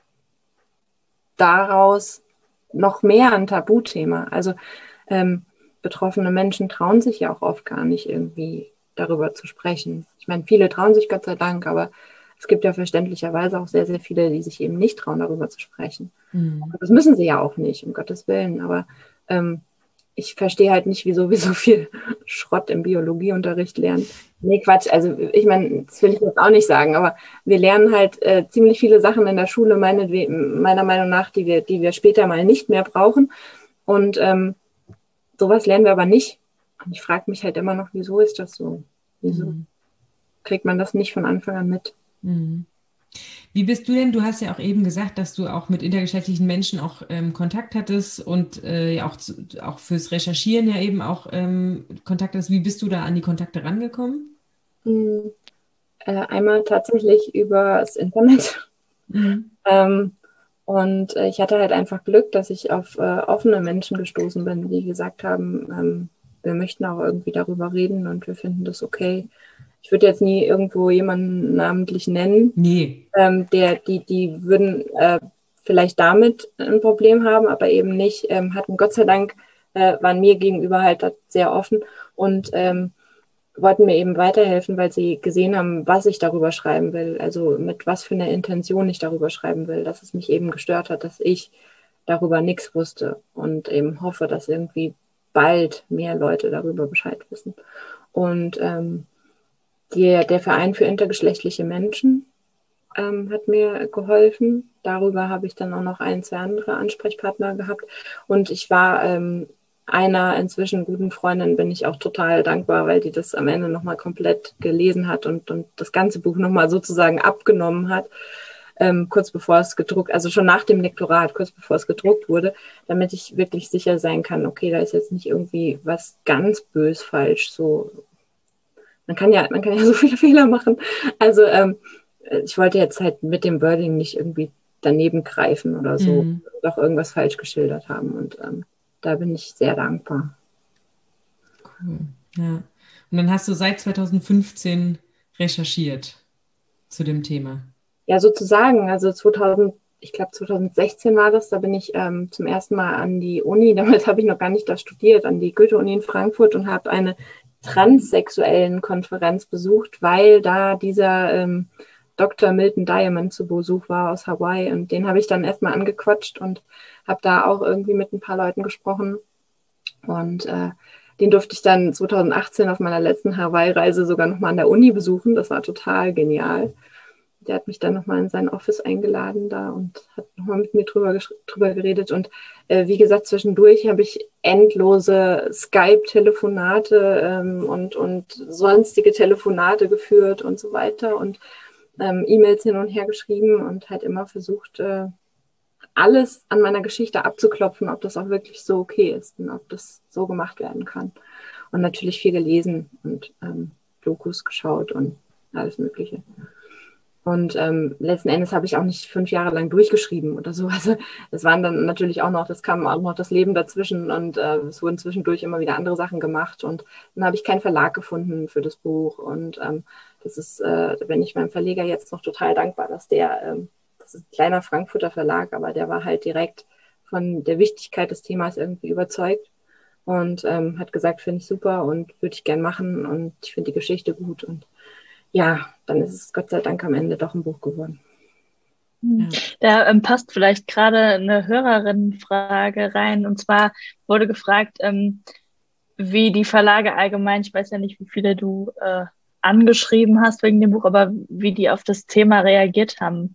daraus noch mehr ein Tabuthema. Also ähm, betroffene Menschen trauen sich ja auch oft gar nicht irgendwie darüber zu sprechen. Ich meine, viele trauen sich Gott sei Dank, aber es gibt ja verständlicherweise auch sehr, sehr viele, die sich eben nicht trauen, darüber zu sprechen. Mhm. Das müssen sie ja auch nicht, um Gottes Willen. Aber ähm, ich verstehe halt nicht, wieso wir so viel Schrott im Biologieunterricht lernen. Nee, Quatsch. Also ich meine, das will ich jetzt auch nicht sagen, aber wir lernen halt äh, ziemlich viele Sachen in der Schule, meine, meiner Meinung nach, die wir, die wir später mal nicht mehr brauchen. Und ähm, sowas lernen wir aber nicht. Und ich frage mich halt immer noch, wieso ist das so? Wieso Mhm. kriegt man das nicht von Anfang an mit? Mhm. Wie bist du denn? Du hast ja auch eben gesagt, dass du auch mit intergeschlechtlichen Menschen auch ähm, Kontakt hattest und äh, ja auch, zu, auch fürs Recherchieren ja eben auch ähm, Kontakt hattest. Wie bist du da an die Kontakte rangekommen? Hm, äh, einmal tatsächlich über das Internet. Mhm. Ähm, und äh, ich hatte halt einfach Glück, dass ich auf äh, offene Menschen gestoßen bin, die gesagt haben, ähm, wir möchten auch irgendwie darüber reden und wir finden das okay. Ich würde jetzt nie irgendwo jemanden namentlich nennen, Nee. ähm, der, die, die würden äh, vielleicht damit ein Problem haben, aber eben nicht, ähm, hatten Gott sei Dank, äh, waren mir gegenüber halt sehr offen und ähm, wollten mir eben weiterhelfen, weil sie gesehen haben, was ich darüber schreiben will, also mit was für einer Intention ich darüber schreiben will, dass es mich eben gestört hat, dass ich darüber nichts wusste und eben hoffe, dass irgendwie bald mehr Leute darüber Bescheid wissen. Und ähm, die, der Verein für intergeschlechtliche Menschen ähm, hat mir geholfen. Darüber habe ich dann auch noch ein, zwei andere Ansprechpartner gehabt. Und ich war ähm, einer inzwischen guten Freundin, bin ich auch total dankbar, weil die das am Ende nochmal komplett gelesen hat und, und das ganze Buch nochmal sozusagen abgenommen hat. Ähm, kurz bevor es gedruckt, also schon nach dem Lektorat, kurz bevor es gedruckt wurde, damit ich wirklich sicher sein kann, okay, da ist jetzt nicht irgendwie was ganz bös falsch. So, man kann ja, man kann ja so viele Fehler machen. Also ähm, ich wollte jetzt halt mit dem Wording nicht irgendwie daneben greifen oder so, Mhm. doch irgendwas falsch geschildert haben. Und ähm, da bin ich sehr dankbar. Cool. Ja. Und dann hast du seit zwanzig fünfzehn recherchiert zu dem Thema. Ja, sozusagen. Also zweitausend, ich glaube zwanzig sechzehn war das, da bin ich ähm, zum ersten Mal an die Uni, damals habe ich noch gar nicht da studiert, an die Goethe-Uni in Frankfurt und habe eine transsexuellen Konferenz besucht, weil da dieser ähm, Doktor Milton Diamond zu Besuch war aus Hawaii und den habe ich dann erstmal angequatscht und habe da auch irgendwie mit ein paar Leuten gesprochen und äh, den durfte ich dann zwanzig achtzehn auf meiner letzten Hawaii-Reise sogar nochmal an der Uni besuchen. Das war total genial. Der hat mich dann nochmal in sein Office eingeladen da und hat nochmal mit mir drüber, drüber geredet. Und äh, wie gesagt, zwischendurch habe ich endlose Skype-Telefonate ähm, und, und sonstige Telefonate geführt und so weiter und ähm, E-Mails hin und her geschrieben und halt immer versucht, äh, alles an meiner Geschichte abzuklopfen, ob das auch wirklich so okay ist und ob das so gemacht werden kann. Und natürlich viel gelesen und ähm, Dokus geschaut und alles Mögliche. Und ähm, letzten Endes habe ich auch nicht fünf Jahre lang durchgeschrieben oder so. Also es waren dann natürlich auch noch, das kam auch noch das Leben dazwischen und äh, es wurden zwischendurch immer wieder andere Sachen gemacht. Und dann habe ich keinen Verlag gefunden für das Buch. Und ähm, das ist, äh, wenn ich meinem Verleger jetzt noch total dankbar, dass der, ähm, das ist ein kleiner Frankfurter Verlag, aber der war halt direkt von der Wichtigkeit des Themas irgendwie überzeugt und ähm, hat gesagt, finde ich super und würde ich gern machen und ich finde die Geschichte gut und ja, dann ist es Gott sei Dank am Ende doch ein Buch geworden. Ja. Da ähm, passt vielleicht gerade eine Hörerinnenfrage rein. Und zwar wurde gefragt, ähm, wie die Verlage allgemein, ich weiß ja nicht, wie viele du äh, angeschrieben hast wegen dem Buch, aber wie die auf das Thema reagiert haben.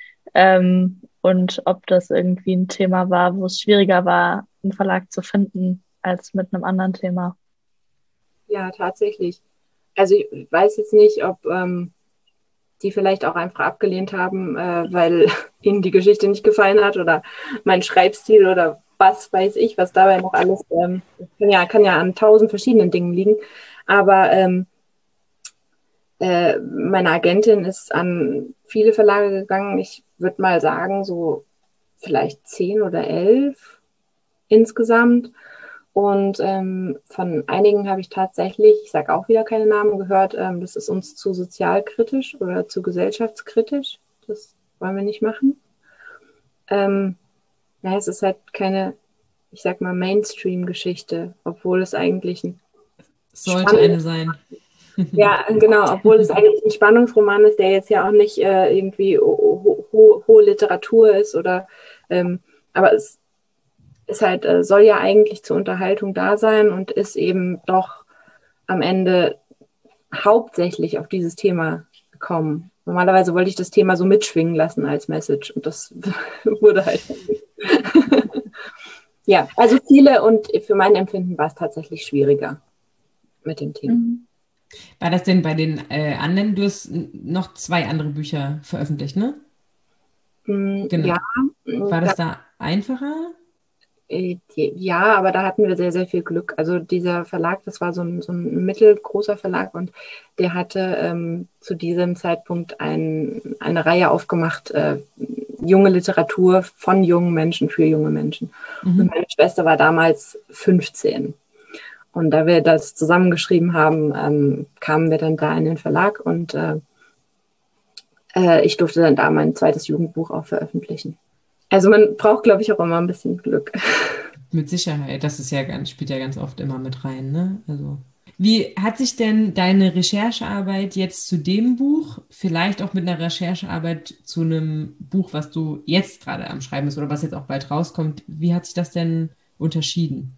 Ähm, und ob das irgendwie ein Thema war, wo es schwieriger war, einen Verlag zu finden, als mit einem anderen Thema. Ja, tatsächlich. Also ich weiß jetzt nicht, ob ähm, die vielleicht auch einfach abgelehnt haben, äh, weil ihnen die Geschichte nicht gefallen hat oder mein Schreibstil oder was weiß ich, was dabei noch alles, ähm, kann ja, kann ja an tausend verschiedenen Dingen liegen. Aber ähm, äh, meine Agentin ist an viele Verlage gegangen. Ich würde mal sagen, so vielleicht zehn oder elf insgesamt. Und ähm, von einigen habe ich tatsächlich, ich sage auch wieder keine Namen, gehört, ähm, das ist uns zu sozialkritisch oder zu gesellschaftskritisch. Das wollen wir nicht machen. Ähm, ja, es ist halt keine, ich sag mal, Mainstream-Geschichte, obwohl es eigentlich ein sollte eine sein. Ja, genau, obwohl es eigentlich ein Spannungsroman ist, der jetzt ja auch nicht äh, irgendwie ho ho hohe Literatur ist oder ähm, aber es ist halt, äh, soll ja eigentlich zur Unterhaltung da sein und ist eben doch am Ende hauptsächlich auf dieses Thema gekommen. Normalerweise wollte ich das Thema so mitschwingen lassen als Message und das wurde halt nicht. Ja, also viele und für mein Empfinden war es tatsächlich schwieriger mit dem Thema. Mhm. War das denn bei den äh, anderen, du hast noch zwei andere Bücher veröffentlicht, ne? Mhm, genau. Ja. War das da einfacher? Ja, aber da hatten wir sehr, sehr viel Glück. Also dieser Verlag, das war so ein, so ein mittelgroßer Verlag und der hatte ähm, zu diesem Zeitpunkt ein, eine Reihe aufgemacht, äh, junge Literatur von jungen Menschen für junge Menschen. Mhm. Und meine Schwester war damals fünfzehn. Und da wir das zusammengeschrieben haben, ähm, kamen wir dann da in den Verlag und äh, äh, ich durfte dann da mein zweites Jugendbuch auch veröffentlichen. Also man braucht, glaube ich, auch immer ein bisschen Glück. Mit Sicherheit. Das ist ja ganz, spielt ja ganz oft immer mit rein, ne? Also Wie hat sich denn deine Recherchearbeit jetzt zu dem Buch, vielleicht auch mit einer Recherchearbeit zu einem Buch, was du jetzt gerade am Schreiben bist oder was jetzt auch bald rauskommt, wie hat sich das denn unterschieden?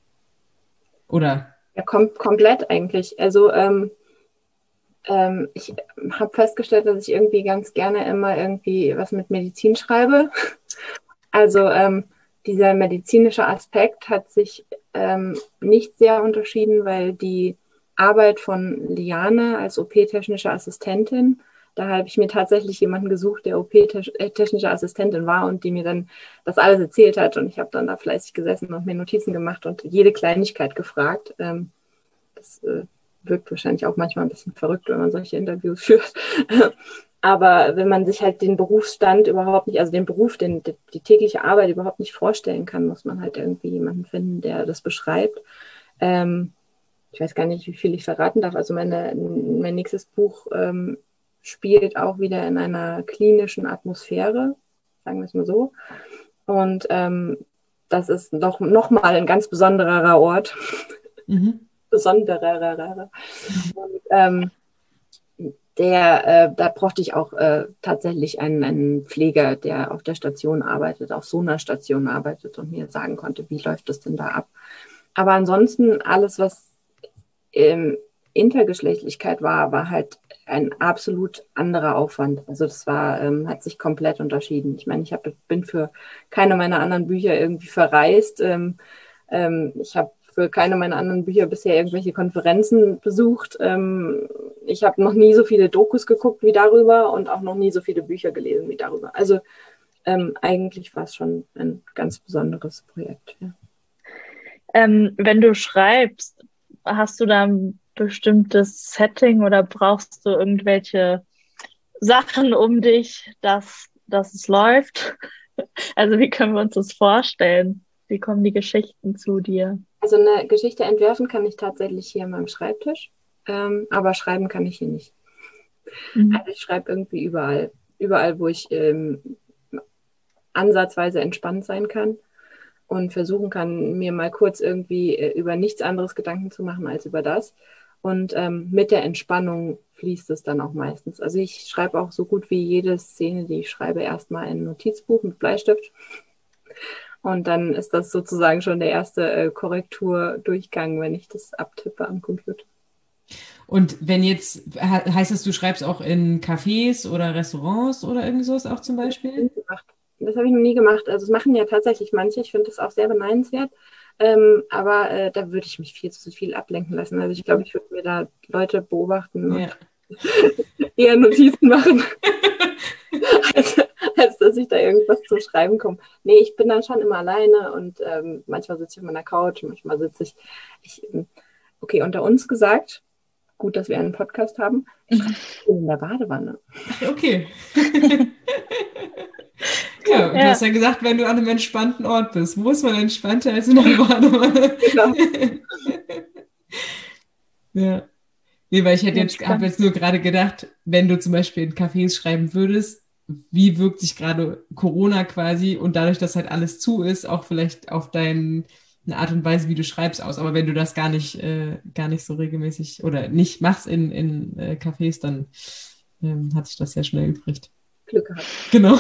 Oder? Ja, kom komplett eigentlich. Also ähm, ähm, ich habe festgestellt, dass ich irgendwie ganz gerne immer irgendwie was mit Medizin schreibe. Also ähm, dieser medizinische Aspekt hat sich ähm, nicht sehr unterschieden, weil die Arbeit von Liane als O P-technische Assistentin, da habe ich mir tatsächlich jemanden gesucht, der O P-technische Assistentin war und die mir dann das alles erzählt hat. Und ich habe dann da fleißig gesessen und mir Notizen gemacht und jede Kleinigkeit gefragt. Ähm, das äh, wirkt wahrscheinlich auch manchmal ein bisschen verrückt, wenn man solche Interviews führt. Aber wenn man sich halt den Berufsstand überhaupt nicht, also den Beruf, den, die tägliche Arbeit überhaupt nicht vorstellen kann, muss man halt irgendwie jemanden finden, der das beschreibt. Ähm, ich weiß gar nicht, wie viel ich verraten darf. Also meine, mein nächstes Buch ähm, spielt auch wieder in einer klinischen Atmosphäre, sagen wir es mal so. Und ähm, das ist noch, noch mal ein ganz besonderer Ort. Mhm. Besonderer. Und, ähm, der, äh, da brauchte ich auch äh, tatsächlich einen, einen Pfleger, der auf der Station arbeitet, auf so einer Station arbeitet und mir sagen konnte, wie läuft das denn da ab. Aber ansonsten alles, was ähm, Intergeschlechtlichkeit war, war halt ein absolut anderer Aufwand. Also das war, ähm, hat sich komplett unterschieden. Ich meine, ich hab, bin für keine meiner anderen Bücher irgendwie verreist. Ähm, ähm, ich habe für keine meiner anderen Bücher bisher irgendwelche Konferenzen besucht. Ähm, ich habe noch nie so viele Dokus geguckt wie darüber und auch noch nie so viele Bücher gelesen wie darüber. Also ähm, eigentlich war es schon ein ganz besonderes Projekt. Ja. Ähm, wenn du schreibst, hast du da ein bestimmtes Setting oder brauchst du irgendwelche Sachen um dich, dass, dass es läuft? Also wie können wir uns das vorstellen? Wie kommen die Geschichten zu dir? Also eine Geschichte entwerfen kann ich tatsächlich hier an meinem Schreibtisch, ähm, aber schreiben kann ich hier nicht. Mhm. Also ich schreibe irgendwie überall, überall, wo ich ähm, ansatzweise entspannt sein kann und versuchen kann, mir mal kurz irgendwie äh, über nichts anderes Gedanken zu machen als über das. Und ähm, mit der Entspannung fließt es dann auch meistens. Also ich schreibe auch so gut wie jede Szene, die ich schreibe, erstmal in ein Notizbuch mit Bleistift. Und dann ist das sozusagen schon der erste äh, Korrekturdurchgang, wenn ich das abtippe am Computer. Und wenn jetzt, heißt das, du schreibst auch in Cafés oder Restaurants oder irgend sowas auch zum Beispiel? Das habe ich noch nie gemacht. Also es machen ja tatsächlich manche. Ich finde das auch sehr beneidenswert. Ähm, aber äh, da würde ich mich viel zu viel ablenken lassen. Also ich glaube, ich würde mir da Leute beobachten und ja. eher Notizen machen, als, als dass ich da irgendwas zum Schreiben komme. Nee, ich bin dann schon immer alleine und ähm, manchmal sitze ich auf meiner Couch, manchmal sitze ich, ich, okay, unter uns gesagt, gut, dass wir einen Podcast haben, ich schreibe in der Badewanne. Okay. Ja, und ja. Du hast ja gesagt, wenn du an einem entspannten Ort bist, wo ist man entspannter als in der Badewanne? Genau. Ja. Nee, weil ich hätte jetzt, habe jetzt nur gerade gedacht, wenn du zum Beispiel in Cafés schreiben würdest, wie wirkt sich gerade Corona quasi und dadurch, dass halt alles zu ist, auch vielleicht auf deine Art und Weise, wie du schreibst, aus. Aber wenn du das gar nicht, äh, gar nicht so regelmäßig oder nicht machst in, in äh, Cafés, dann ähm, hat sich das sehr schnell übrig. Glück gehabt. Genau.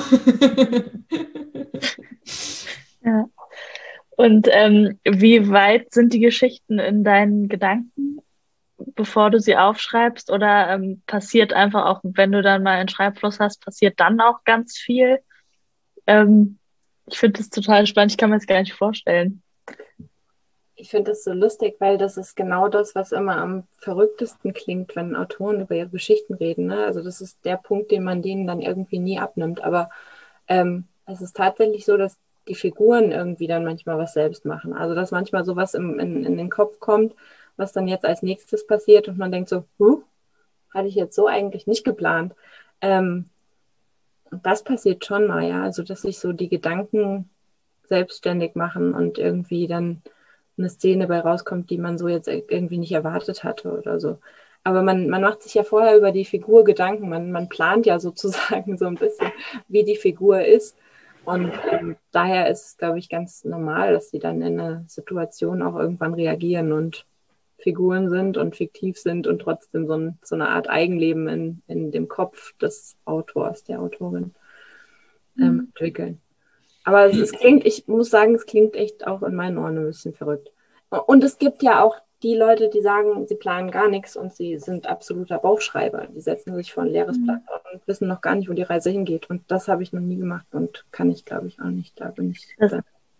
Ja. Und ähm, wie weit sind die Geschichten in deinen Gedanken, bevor du sie aufschreibst? Oder ähm, passiert einfach auch, wenn du dann mal einen Schreibfluss hast, passiert dann auch ganz viel? Ähm, ich finde das total spannend. Ich kann mir das gar nicht vorstellen. Ich finde das so lustig, weil das ist genau das, was immer am verrücktesten klingt, wenn Autoren über ihre Geschichten reden. Ne? Also das ist der Punkt, den man denen dann irgendwie nie abnimmt. Aber ähm, es ist tatsächlich so, dass die Figuren irgendwie dann manchmal was selbst machen. Also dass manchmal sowas im, in, in den Kopf kommt, was dann jetzt als nächstes passiert und man denkt so, huh, hatte ich jetzt so eigentlich nicht geplant. Ähm, und das passiert schon mal, ja. Also dass sich so die Gedanken selbstständig machen und irgendwie dann eine Szene bei rauskommt, die man so jetzt irgendwie nicht erwartet hatte oder so. Aber man, man macht sich ja vorher über die Figur Gedanken. Man, man plant ja sozusagen so ein bisschen, wie die Figur ist. Und ähm, daher ist es, glaube ich, ganz normal, dass sie dann in einer Situation auch irgendwann reagieren und Figuren sind und fiktiv sind und trotzdem so, ein, so eine Art Eigenleben in, in dem Kopf des Autors, der Autorin ähm, mhm. entwickeln. Aber es, es klingt, ich muss sagen, es klingt echt auch in meinen Ohren ein bisschen verrückt. Und es gibt ja auch die Leute, die sagen, sie planen gar nichts und sie sind absoluter Bauchschreiber. Die setzen sich vor ein leeres Blatt mhm. und wissen noch gar nicht, wo die Reise hingeht. Und das habe ich noch nie gemacht und kann ich, glaube ich, auch nicht. Da bin ich. Das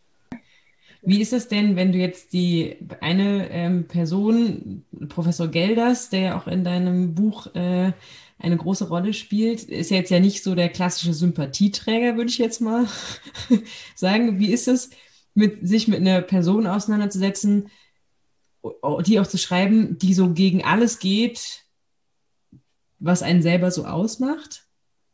Wie ist es denn, wenn du jetzt die eine ähm, Person, Professor Gelders, der ja auch in deinem Buch äh, eine große Rolle spielt, ist ja jetzt ja nicht so der klassische Sympathieträger, würde ich jetzt mal sagen. Wie ist es, mit, sich mit einer Person auseinanderzusetzen, die auch zu schreiben, die so gegen alles geht, was einen selber so ausmacht?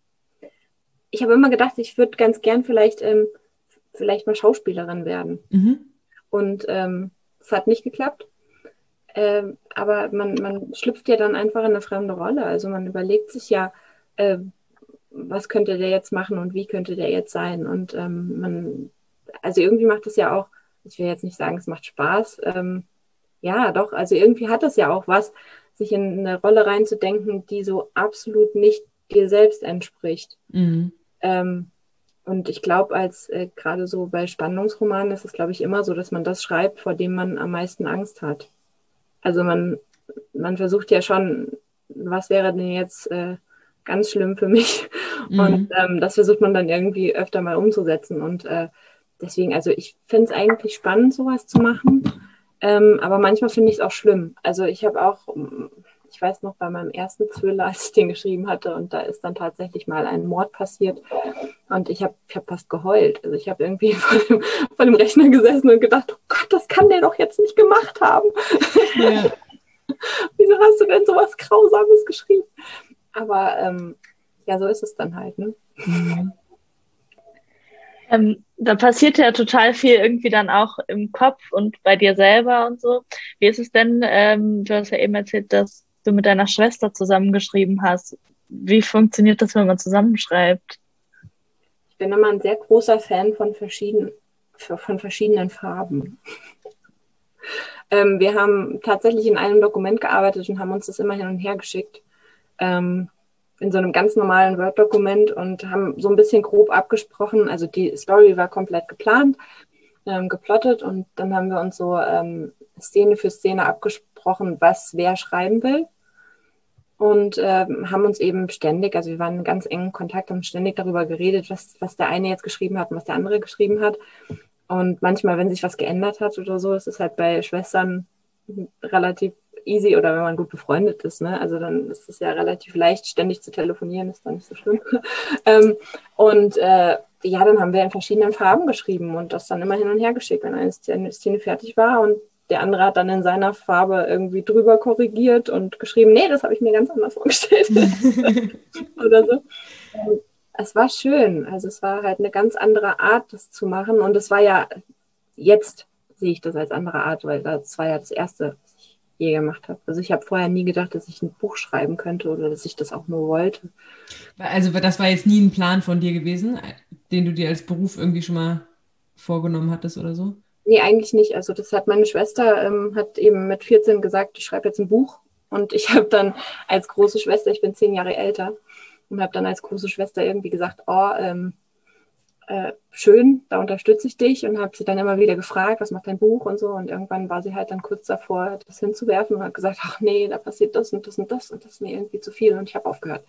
Ich habe immer gedacht, ich würde ganz gern vielleicht, ähm, vielleicht mal Schauspielerin werden. Mhm. Und ähm, es hat nicht geklappt. Ähm, aber man, man schlüpft ja dann einfach in eine fremde Rolle. Also man überlegt sich ja, äh, was könnte der jetzt machen und wie könnte der jetzt sein. Und ähm, man, also irgendwie macht es ja auch, ich will jetzt nicht sagen, es macht Spaß, ähm, ja, doch, also irgendwie hat das ja auch was, sich in eine Rolle reinzudenken, die so absolut nicht dir selbst entspricht. Mhm. Ähm, und ich glaube, als äh, gerade so bei Spannungsromanen ist es, glaube ich, immer so, dass man das schreibt, vor dem man am meisten Angst hat. Also man, man versucht ja schon, was wäre denn jetzt äh, ganz schlimm für mich? Mhm. Und ähm, das versucht man dann irgendwie öfter mal umzusetzen. Und äh, deswegen, also ich finde es eigentlich spannend, sowas zu machen. Ähm, aber manchmal finde ich es auch schlimm. Also ich habe auch, ich weiß noch, bei meinem ersten Thriller, als ich den geschrieben hatte, und da ist dann tatsächlich mal ein Mord passiert und ich habe ich hab fast geheult. Also ich habe irgendwie vor dem, vor dem Rechner gesessen und gedacht, oh Gott, das kann der doch jetzt nicht gemacht haben. Ja. Wieso hast du denn sowas Grausames geschrieben? Aber ähm, ja, so ist es dann halt, ne? Mhm. Ähm, da passiert ja total viel irgendwie dann auch im Kopf und bei dir selber und so. Wie ist es denn, ähm, du hast ja eben erzählt, dass du mit deiner Schwester zusammengeschrieben hast. Wie funktioniert das, wenn man zusammenschreibt? Ich bin immer ein sehr großer Fan von verschiedenen, von verschiedenen Farben. ähm, wir haben tatsächlich in einem Dokument gearbeitet und haben uns das immer hin und her geschickt. Ähm, in so einem ganz normalen Word-Dokument und haben so ein bisschen grob abgesprochen. Also die Story war komplett geplant, ähm, geplottet und dann haben wir uns so ähm, Szene für Szene abgesprochen, was wer schreiben will. Und ähm, haben uns eben ständig, also wir waren in ganz engen Kontakt, haben ständig darüber geredet, was, was der eine jetzt geschrieben hat und was der andere geschrieben hat. Und manchmal, wenn sich was geändert hat oder so, ist es halt bei Schwestern relativ easy oder wenn man gut befreundet ist, ne? Also dann ist es ja relativ leicht, ständig zu telefonieren, ist dann nicht so schlimm. ähm, und äh, ja, dann haben wir in verschiedenen Farben geschrieben und das dann immer hin und her geschickt, wenn eine Szene, Szene fertig war und der andere hat dann in seiner Farbe irgendwie drüber korrigiert und geschrieben, nee, das habe ich mir ganz anders vorgestellt. oder so. Und es war schön, also es war halt eine ganz andere Art, das zu machen und es war ja, jetzt sehe ich das als andere Art, weil das war ja das erste, je gemacht habe. Also ich habe vorher nie gedacht, dass ich ein Buch schreiben könnte oder dass ich das auch nur wollte. Also das war jetzt nie ein Plan von dir gewesen, den du dir als Beruf irgendwie schon mal vorgenommen hattest oder so? Nee, eigentlich nicht. Also das hat meine Schwester, ähm, hat eben mit vierzehn gesagt, ich schreibe jetzt ein Buch. Und ich habe dann als große Schwester, ich bin zehn Jahre älter, und habe dann als große Schwester irgendwie gesagt, oh, ähm, Äh, schön, da unterstütze ich dich und habe sie dann immer wieder gefragt, was macht dein Buch und so und irgendwann war sie halt dann kurz davor, das hinzuwerfen und hat gesagt, ach nee, da passiert das und das und das und das ist mir irgendwie zu viel und ich habe aufgehört.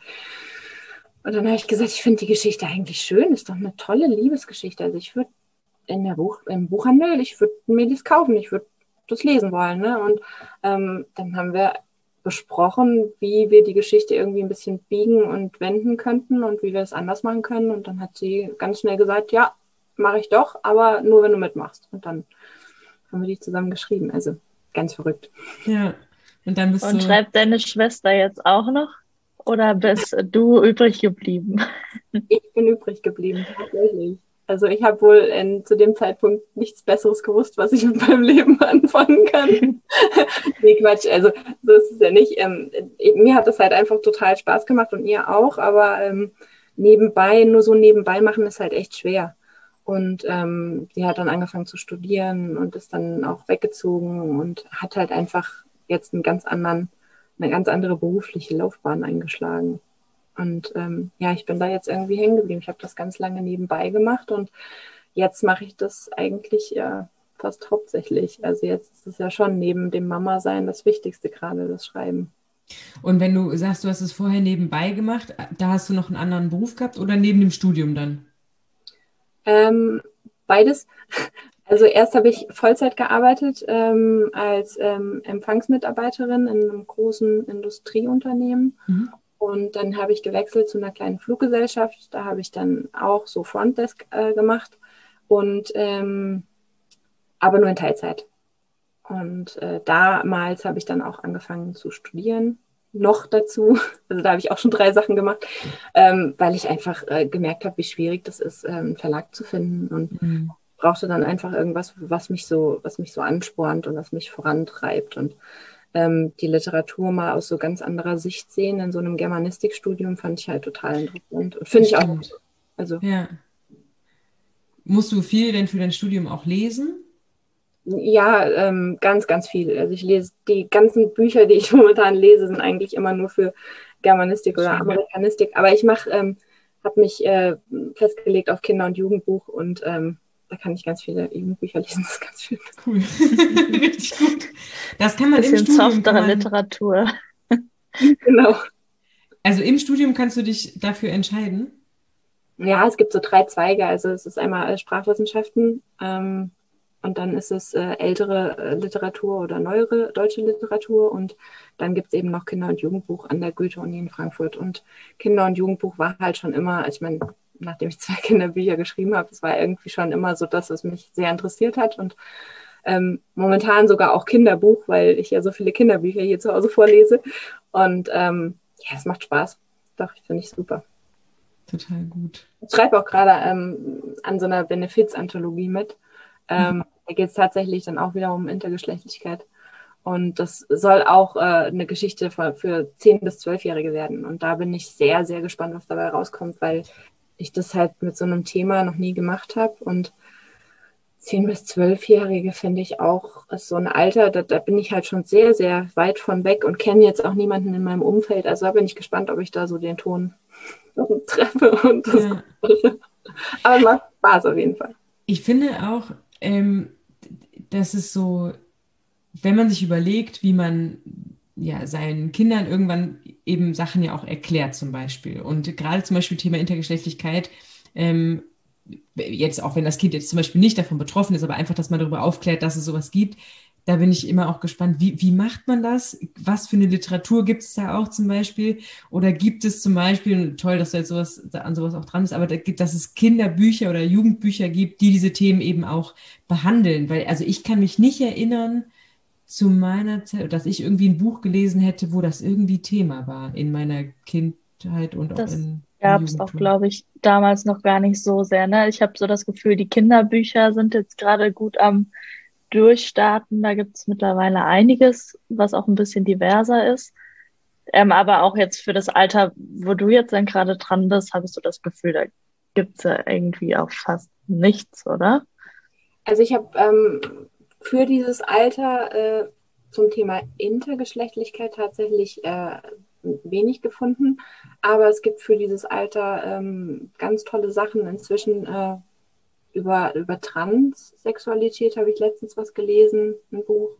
Und dann habe ich gesagt, ich finde die Geschichte eigentlich schön, ist doch eine tolle Liebesgeschichte, also ich würde in der Buch, im Buchhandel, ich würde mir das kaufen, ich würde das lesen wollen, ne? Und ähm, dann haben wir besprochen, wie wir die Geschichte irgendwie ein bisschen biegen und wenden könnten und wie wir es anders machen können. Und dann hat sie ganz schnell gesagt, ja, mache ich doch, aber nur, wenn du mitmachst. Und dann haben wir die zusammen geschrieben. Also ganz verrückt. Ja. Und dann bist und du... schreibt deine Schwester jetzt auch noch? Oder bist du übrig geblieben? Ich bin übrig geblieben, tatsächlich. Also ich habe wohl in, zu dem Zeitpunkt nichts Besseres gewusst, was ich mit meinem Leben anfangen kann. Nee, Quatsch, also so ist es ja nicht. Ähm, mir hat das halt einfach total Spaß gemacht und ihr auch, aber ähm, nebenbei, nur so nebenbei machen ist halt echt schwer. Und ähm, sie hat dann angefangen zu studieren und ist dann auch weggezogen und hat halt einfach jetzt einen ganz anderen, eine ganz andere berufliche Laufbahn eingeschlagen. Und ähm, ja, ich bin da jetzt irgendwie hängen geblieben. Ich habe das ganz lange nebenbei gemacht und jetzt mache ich das eigentlich ja fast hauptsächlich. Also jetzt ist es ja schon neben dem Mama-Sein das Wichtigste gerade, das Schreiben. Und wenn du sagst, du hast es vorher nebenbei gemacht, da hast du noch einen anderen Beruf gehabt oder neben dem Studium dann? Ähm, beides. Also erst habe ich Vollzeit gearbeitet ähm, als ähm, Empfangsmitarbeiterin in einem großen Industrieunternehmen. Mhm. Und dann habe ich gewechselt zu einer kleinen Fluggesellschaft. Da habe ich dann auch so Frontdesk äh, gemacht. Und ähm, aber nur in Teilzeit. Und äh, damals habe ich dann auch angefangen zu studieren. Noch dazu, also da habe ich auch schon drei Sachen gemacht, ähm, weil ich einfach äh, gemerkt habe, wie schwierig das ist, ähm, einen Verlag zu finden und Mhm. brauchte dann einfach irgendwas, was mich so, was mich so anspornt und was mich vorantreibt und ähm, die Literatur mal aus so ganz anderer Sicht sehen in so einem Germanistikstudium fand ich halt total interessant und finde ich auch. Stimmt. Also Ja. Musst du viel denn für dein Studium auch lesen? ja, ähm, ganz, ganz viel. Also ich lese die ganzen Bücher, die ich momentan lese, sind eigentlich immer nur für Germanistik oder Schön. Amerikanistik. Aber ich mache, ähm, habe mich äh, festgelegt auf Kinder- und Jugendbuch und ähm, da kann ich ganz viele Jugendbücher lesen. Das ist ganz schön. Cool. Richtig gut. Das kann man im Bisschen Studium. softere Kann man, Literatur. Genau. also im Studium kannst du dich dafür entscheiden? Ja, es gibt so drei Zweige. Also es ist einmal äh, Sprachwissenschaften ähm, und dann ist es äh, ältere äh, Literatur oder neuere deutsche Literatur und dann gibt es eben noch Kinder- und Jugendbuch an der Goethe-Uni in Frankfurt. Und Kinder- und Jugendbuch war halt schon immer, ich meine, nachdem ich zwei Kinderbücher geschrieben habe, das war irgendwie schon immer so das, was mich sehr interessiert hat und ähm, momentan sogar auch Kinderbuch, weil ich ja so viele Kinderbücher hier zu Hause vorlese und ähm, ja, es macht Spaß. Doch, finde ich super. Total gut. Ich schreibe auch gerade ähm, an so einer Benefiz-Anthologie mit. Ähm, da geht es tatsächlich dann auch wieder um Intergeschlechtlichkeit. Und das soll auch äh, eine Geschichte für, für zehn- bis zwölfjährige werden. Und da bin ich sehr, sehr gespannt, was dabei rauskommt, weil ich das halt mit so einem Thema noch nie gemacht habe. Und zehn- bis zwölfjährige finde ich auch ist so ein Alter, da, da bin ich halt schon sehr, sehr weit von weg und kenne jetzt auch niemanden in meinem Umfeld. Also da bin ich gespannt, ob ich da so den Ton treffe und das Ja. aber es macht Spaß auf jeden Fall. Ich finde auch, ähm, dass es so, wenn man sich überlegt, wie man ja seinen Kindern irgendwann eben Sachen ja auch erklärt zum Beispiel. Und gerade zum Beispiel Thema Intergeschlechtlichkeit, ähm, jetzt auch wenn das Kind jetzt zum Beispiel nicht davon betroffen ist, aber einfach, dass man darüber aufklärt, dass es sowas gibt, da bin ich immer auch gespannt, wie, wie macht man das? Was für eine Literatur gibt es da auch zum Beispiel? Oder gibt es zum Beispiel, toll, dass du jetzt sowas, da an sowas auch dran bist, aber da gibt, dass es Kinderbücher oder Jugendbücher gibt, die diese Themen eben auch behandeln. Weil, also ich kann mich nicht erinnern, zu meiner Zeit, dass ich irgendwie ein Buch gelesen hätte, wo das irgendwie Thema war in meiner Kindheit und auch Das in, im gab es auch, Jugendtum. glaube ich, damals noch gar nicht so sehr, ne? Ich habe so das Gefühl, die Kinderbücher sind jetzt gerade gut am Durchstarten. Da gibt es mittlerweile einiges, was auch ein bisschen diverser ist. Ähm, aber auch jetzt für das Alter, wo du jetzt dann gerade dran bist, habe ich so das Gefühl, da gibt's ja irgendwie auch fast nichts, oder? Also ich habe ähm, für dieses Alter äh, zum Thema Intergeschlechtlichkeit tatsächlich äh, wenig gefunden, aber es gibt für dieses Alter ähm, ganz tolle Sachen. Inzwischen äh, über, über Transsexualität habe ich letztens was gelesen, ein Buch.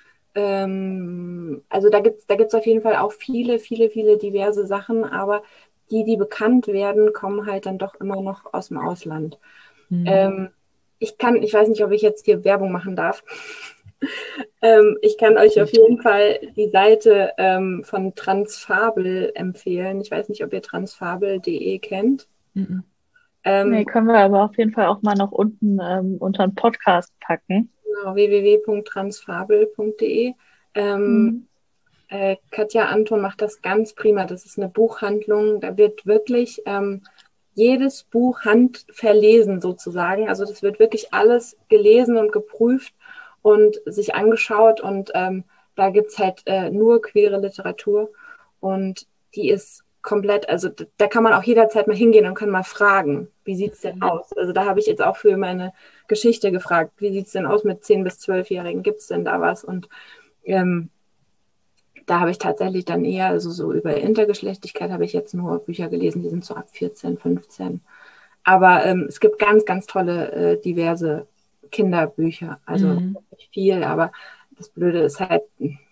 Ähm, also da gibt's da gibt's auf jeden Fall auch viele, viele, viele diverse Sachen, aber die, die bekannt werden, kommen halt dann doch immer noch aus dem Ausland. Hm. Ähm, ich kann, ich weiß nicht, ob ich jetzt hier Werbung machen darf. ähm, ich kann euch auf jeden Fall die Seite ähm, von Transfabel empfehlen. Ich weiß nicht, ob ihr transfabel punkt de kennt. Mhm. Ähm, Nee, können wir aber auf jeden Fall auch mal noch unten ähm, unter den Podcast packen. genau, w w w punkt transfabel punkt de. Ähm, Mhm. äh, Katja Anton macht das ganz prima. Das ist eine Buchhandlung. Da wird wirklich ähm, jedes Buch handverlesen sozusagen. Also das wird wirklich alles gelesen und geprüft und sich angeschaut. Und ähm, da gibt's halt äh, nur queere Literatur. Und die ist komplett, also d- da kann man auch jederzeit mal hingehen und kann mal fragen, wie sieht's denn aus? Also da habe ich jetzt auch für meine Geschichte gefragt, wie sieht's denn aus mit zehn- bis zwölfjährigen? Gibt's denn da was? Und ähm, da habe ich tatsächlich dann eher, also so über Intergeschlechtlichkeit habe ich jetzt nur Bücher gelesen, die sind so ab vierzehn, fünfzehn. Aber ähm, es gibt ganz, ganz tolle, äh, diverse Kinderbücher. Also Mhm. nicht viel, aber das Blöde ist halt,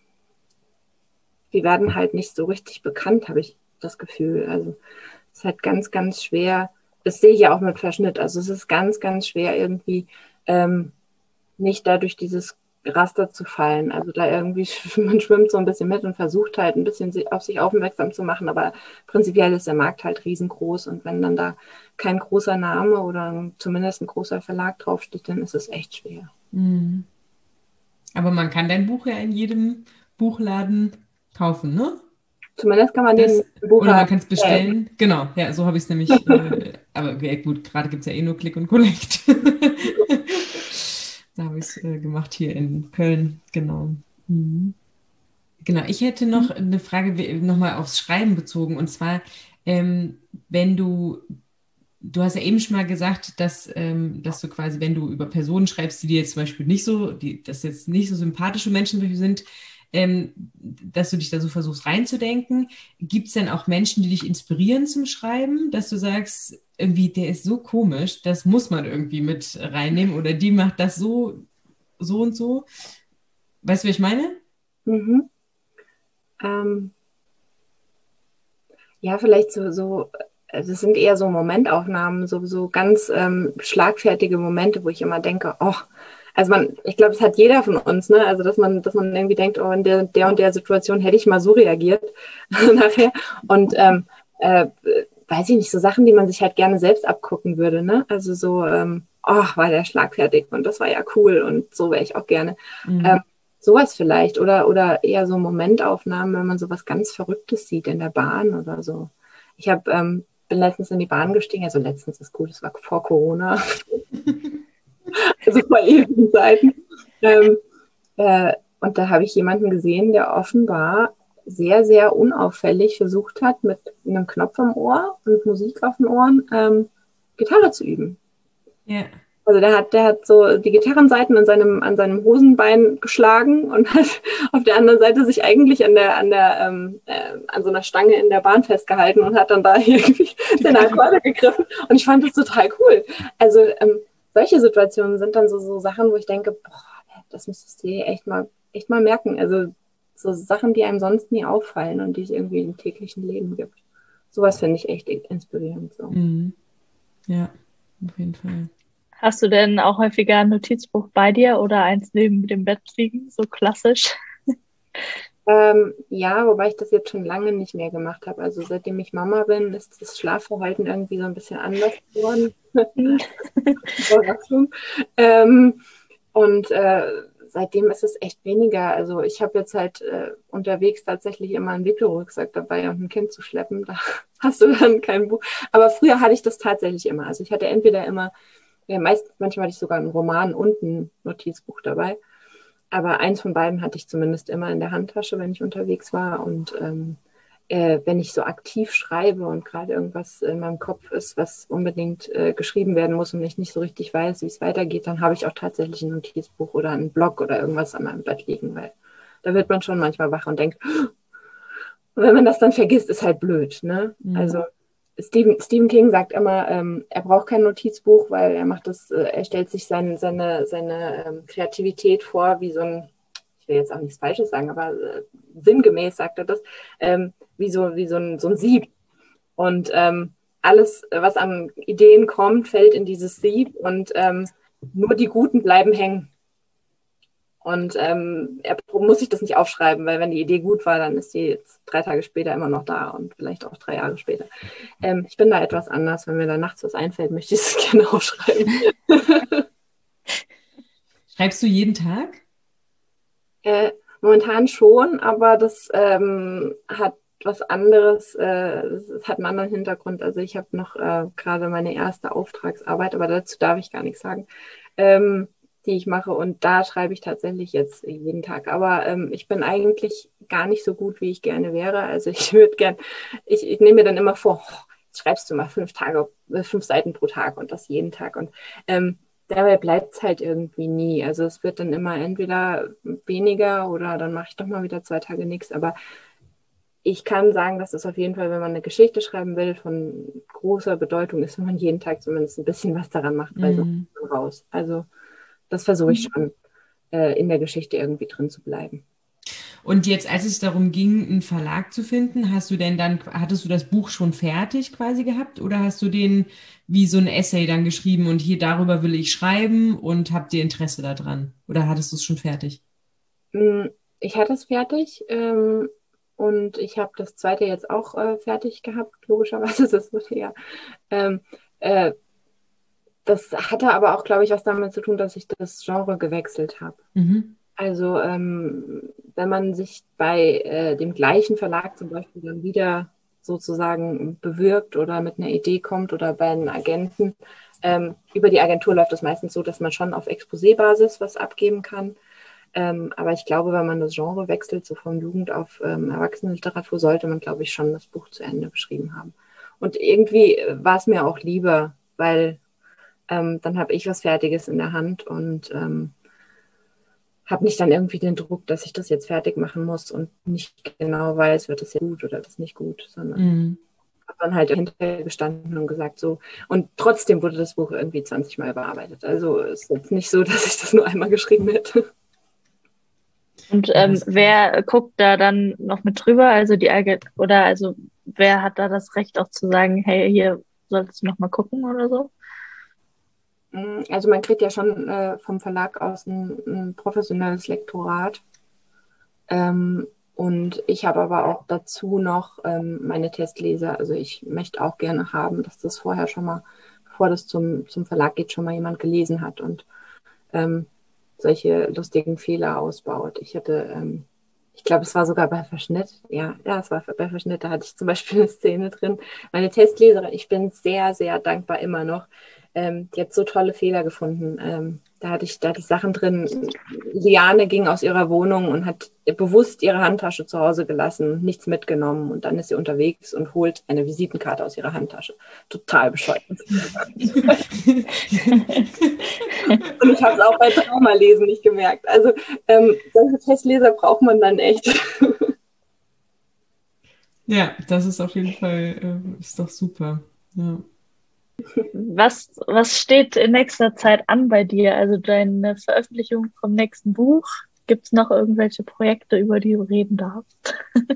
die werden halt nicht so richtig bekannt, habe ich das Gefühl. Also es ist halt ganz, ganz schwer. Das sehe ich ja auch mit Verschnitt. Also es ist ganz, ganz schwer irgendwie ähm, nicht dadurch dieses Raster zu fallen. Also da irgendwie, man schwimmt so ein bisschen mit und versucht halt ein bisschen auf sich aufmerksam zu machen, aber prinzipiell ist der Markt halt riesengroß und wenn dann da kein großer Name oder zumindest ein großer Verlag draufsteht, dann ist es echt schwer. Mhm. Aber man kann dein Buch ja in jedem Buchladen kaufen, ne? Zumindest kann man Das, den Buch oder man halt kann es bestellen. bestellen. Genau, ja, so habe ich es nämlich. Äh, aber ja, gut, gerade gibt es ja eh nur Click und Collect. Da habe ich es äh, gemacht hier in Köln, genau. Mhm. Genau, ich hätte noch eine Frage nochmal aufs Schreiben bezogen. Und zwar, ähm, wenn du, du hast ja eben schon mal gesagt, dass, ähm, dass du quasi, wenn du über Personen schreibst, die dir jetzt zum Beispiel nicht so, die, dass jetzt nicht so sympathische Menschen sind, ähm, dass du dich da so versuchst reinzudenken. Gibt es denn auch Menschen, die dich inspirieren zum Schreiben, dass du sagst, irgendwie, der ist so komisch, das muss man irgendwie mit reinnehmen oder die macht das so, so und so? Weißt du, was ich meine? Mhm. Ähm, ja, vielleicht so, so, also es sind eher so Momentaufnahmen, so, so ganz ähm, schlagfertige Momente, wo ich immer denke, oh, also man, ich glaube, es hat jeder von uns, ne? Also dass man, dass man irgendwie denkt, oh, in der, der und der Situation hätte ich mal so reagiert nachher. Und ähm, äh, weiß ich nicht, so Sachen, die man sich halt gerne selbst abgucken würde, ne? Also so, ähm, oh, war der schlagfertig und das war ja cool und so wäre ich auch gerne. Ähm, Mhm. Sowas vielleicht oder, oder eher so Momentaufnahmen, wenn man sowas ganz Verrücktes sieht in der Bahn oder so. Ich hab, ähm, bin letztens in die Bahn gestiegen, also letztens ist gut, es war vor Corona, also vor ewigen Zeiten. Ähm, äh, und da habe ich jemanden gesehen, der offenbar sehr, sehr unauffällig versucht hat, mit einem Knopf am Ohr und Musik auf den Ohren ähm, Gitarre zu üben. Ja. Also der hat, der hat so die Gitarrenseiten an seinem, an seinem Hosenbein geschlagen und hat auf der anderen Seite sich eigentlich an der, an der, ähm, äh, an so einer Stange in der Bahn festgehalten und hat dann da irgendwie seine Akkorde gegriffen. Und ich fand das total cool. Also ähm, solche Situationen sind dann so, so Sachen, wo ich denke, boah, das müsstest du dir echt mal, echt mal merken. Also so Sachen, die einem sonst nie auffallen und die es irgendwie im täglichen Leben gibt. Sowas finde ich echt inspirierend. So. Mhm. Ja, auf jeden Fall. Hast du denn auch häufiger ein Notizbuch bei dir oder eins neben dem Bett liegen, so klassisch? Ähm, ja, wobei ich das jetzt schon lange nicht mehr gemacht habe. Also seitdem ich Mama bin, ist das Schlafverhalten irgendwie so ein bisschen anders geworden. Überraschung. Ähm, und äh, seitdem ist es echt weniger. Also ich habe jetzt halt äh, unterwegs tatsächlich immer einen Wickelrucksack dabei und ein Kind zu schleppen. Da hast du dann kein Buch. Aber früher hatte ich das tatsächlich immer. Also ich hatte entweder immer, ja, meist, manchmal hatte ich sogar einen Roman und ein Notizbuch dabei. Aber eins von beiden hatte ich zumindest immer in der Handtasche, wenn ich unterwegs war. Und ähm, äh, wenn ich so aktiv schreibe und gerade irgendwas in meinem Kopf ist, was unbedingt äh, geschrieben werden muss und ich nicht so richtig weiß, wie es weitergeht, dann habe ich auch tatsächlich ein Notizbuch oder einen Blog oder irgendwas an meinem Bett liegen, weil da wird man schon manchmal wach und denkt, und wenn man das dann vergisst, ist halt blöd, ne? Also Mhm. Stephen, Stephen King sagt immer, ähm, er braucht kein Notizbuch, weil er macht das, äh, er stellt sich sein, seine, seine ähm, Kreativität vor, wie so ein, ich will jetzt auch nichts Falsches sagen, aber äh, sinngemäß sagt er das, ähm, wie so, wie so ein, so ein Sieb. Und ähm, alles, was an Ideen kommt, fällt in dieses Sieb und ähm, nur die Guten bleiben hängen. Und ähm, er muss sich das nicht aufschreiben, weil wenn die Idee gut war, dann ist die jetzt drei Tage später immer noch da und vielleicht auch drei Jahre später. Ähm, ich bin da etwas anders. Wenn mir da nachts was einfällt, möchte ich es gerne aufschreiben. Schreibst du jeden Tag? Äh, momentan schon, aber das ähm, hat was anderes, äh, das hat einen anderen Hintergrund. Also ich habe noch äh, gerade meine erste Auftragsarbeit, aber dazu darf ich gar nichts sagen, ähm, die ich mache. Und da schreibe ich tatsächlich jetzt jeden Tag. Aber ähm, ich bin eigentlich gar nicht so gut, wie ich gerne wäre. Also ich würde gern, ich, ich nehme mir dann immer vor, oh, jetzt schreibst du mal fünf Tage, äh, fünf Seiten pro Tag und das jeden Tag. Und ähm, dabei bleibt es halt irgendwie nie. Also es wird dann immer entweder weniger oder dann mache ich doch mal wieder zwei Tage nichts. Aber ich kann sagen, dass es auf jeden Fall, wenn man eine Geschichte schreiben will, von großer Bedeutung ist, wenn man jeden Tag zumindest ein bisschen was daran macht, weil so Mhm. kommt man raus. Also das versuche ich schon, äh, in der Geschichte irgendwie drin zu bleiben. Und jetzt, als es darum ging, einen Verlag zu finden, hast du denn dann, hattest du das Buch schon fertig quasi gehabt oder hast du den wie so ein Essay dann geschrieben und hier darüber will ich schreiben und habt ihr Interesse daran? Oder hattest du es schon fertig? Mm, Ich hatte es fertig, ähm, und ich habe das zweite jetzt auch äh, fertig gehabt, logischerweise. Das wurde ja. Ähm, äh, Das hatte aber auch, glaube ich, was damit zu tun, dass ich das Genre gewechselt habe. Mhm. Also ähm, wenn man sich bei äh, dem gleichen Verlag zum Beispiel dann wieder sozusagen bewirbt oder mit einer Idee kommt oder bei einem Agenten, ähm, über die Agentur läuft es meistens so, dass man schon auf Exposé-Basis was abgeben kann. Ähm, aber ich glaube, wenn man das Genre wechselt, so von Jugend auf ähm, Erwachsenenliteratur, sollte man, glaube ich, schon das Buch zu Ende geschrieben haben. Und irgendwie äh, war es mir auch lieber, weil ähm, dann habe ich was Fertiges in der Hand und ähm, habe nicht dann irgendwie den Druck, dass ich das jetzt fertig machen muss und nicht genau weiß, wird das jetzt gut oder das nicht gut, sondern Mhm. habe dann halt hinterher gestanden und gesagt so. Und trotzdem wurde das Buch irgendwie zwanzig Mal überarbeitet. Also es ist jetzt nicht so, dass ich das nur einmal geschrieben hätte. Und Ja, ähm, das, wer guckt da dann noch mit drüber? Also die Agent oder also wer hat da das Recht auch zu sagen, hey, hier solltest du noch mal gucken oder so? Also man kriegt ja schon äh, vom Verlag aus ein, ein professionelles Lektorat. Ähm, und ich habe aber auch dazu noch ähm, meine Testleser. Also ich möchte auch gerne haben, dass das vorher schon mal, bevor das zum, zum Verlag geht, schon mal jemand gelesen hat und ähm, solche lustigen Fehler ausbaut. Ich hatte, ähm, ich glaube, es war sogar bei Verschnitt. Ja, ja, es war bei Verschnitt. Da hatte ich zum Beispiel eine Szene drin. Meine Testleserin, ich bin sehr, sehr dankbar immer noch. Ähm, die hat so tolle Fehler gefunden. Ähm, da hatte ich, da hatte ich Sachen drin. Liane ging aus ihrer Wohnung und hat bewusst ihre Handtasche zu Hause gelassen, nichts mitgenommen. Und dann ist sie unterwegs und holt eine Visitenkarte aus ihrer Handtasche. Total bescheuert. Und ich habe es auch bei Traumalesen nicht gemerkt. Also ähm, solche Testleser braucht man dann echt. ja, das ist auf jeden Fall, äh, ist doch super. Ja. Was, was steht in nächster Zeit an bei dir? Also deine Veröffentlichung vom nächsten Buch? Gibt es noch irgendwelche Projekte, über die du reden darfst?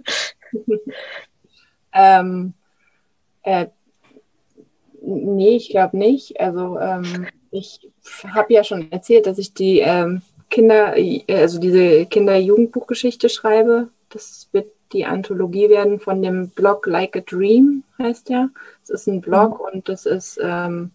ähm, äh, nee, ich glaube nicht. Also ähm, ich habe ja schon erzählt, dass ich die ähm, Kinder, also diese Kinder-Jugendbuchgeschichte schreibe. Das wird die Anthologie werden von dem Blog Like a Dream, heißt ja. Es ist ein Blog mhm. und das ist ähm,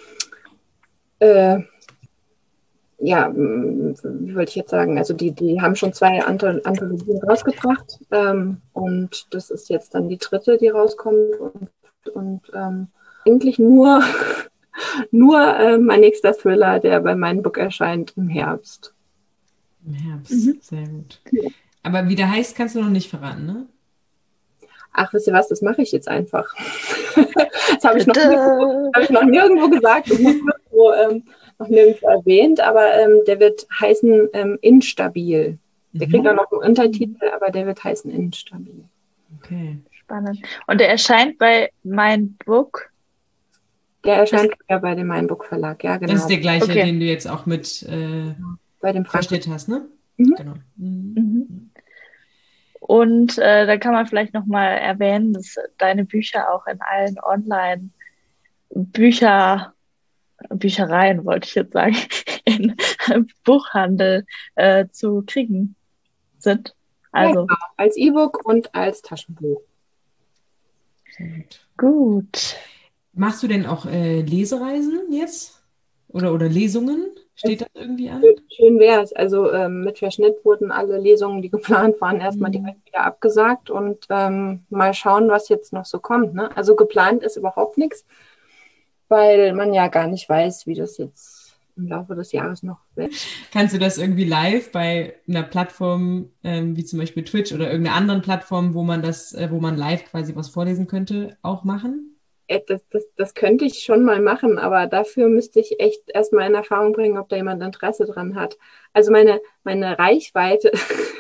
äh, ja, wie wollte ich jetzt sagen, also die, die haben schon zwei Anthologien rausgebracht ähm, und das ist jetzt dann die dritte, die rauskommt und, und ähm, eigentlich nur, nur äh, mein nächster Thriller, der bei meinem Book erscheint im Herbst. Im Herbst, mhm. Sehr gut. Aber wie der heißt, kannst du noch nicht verraten, ne? Ach, wisst ihr was, das mache ich jetzt einfach. Das habe ich, hab ich noch nirgendwo gesagt und nirgendwo, ähm, noch nirgendwo erwähnt, aber ähm, der wird heißen ähm, Instabil. Der mhm. kriegt auch noch einen Untertitel, aber der wird heißen Instabil. Okay. Spannend. Und der erscheint bei Mein Book? Der erscheint ja bei dem Mein Book Verlag, ja, genau. Das ist der gleiche, okay. Den du jetzt auch mit äh, bei dem Verschnitt hast, ne? Mhm. Genau. Mhm. Mhm. Und äh, da kann man vielleicht nochmal erwähnen, dass deine Bücher auch in allen Online-Bücher, Büchereien, wollte ich jetzt sagen, in Buchhandel äh, zu kriegen sind. Also ja, genau. Als E-Book und als Taschenbuch. Sehr gut. Gut. Machst du denn auch äh, Lesereisen jetzt? Oder, oder Lesungen? Steht das irgendwie an? Schön wäre es. Also ähm, mit Verschnitt wurden alle Lesungen, die geplant waren, erstmal mhm. direkt wieder abgesagt und ähm, mal schauen, was jetzt noch so kommt. Ne? Also geplant ist überhaupt nichts, weil man ja gar nicht weiß, wie das jetzt im Laufe des Jahres noch wird. Kannst du das irgendwie live bei einer Plattform, ähm, wie zum Beispiel Twitch oder irgendeiner anderen Plattform, wo man das, äh, wo man live quasi was vorlesen könnte, auch machen? Das, das, das könnte ich schon mal machen, aber dafür müsste ich echt erstmal in Erfahrung bringen, ob da jemand Interesse dran hat. Also meine, meine Reichweite,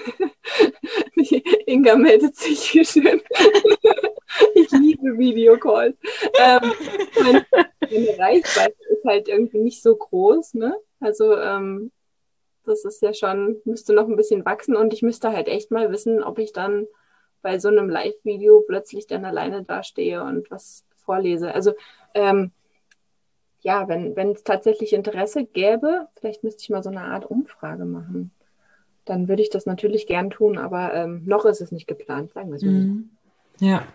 die Inga meldet sich hier schön. Ich liebe Videocalls. Ähm, meine, meine Reichweite ist halt irgendwie nicht so groß, ne? Also ähm, das ist ja schon, müsste noch ein bisschen wachsen und ich müsste halt echt mal wissen, ob ich dann bei so einem Live-Video plötzlich dann alleine dastehe und was vorlese. Also ähm, ja, wenn wenn es tatsächlich Interesse gäbe, vielleicht müsste ich mal so eine Art Umfrage machen. Dann würde ich das natürlich gern tun, aber ähm, noch ist es nicht geplant, sagen wir es mal. Mhm. Ja.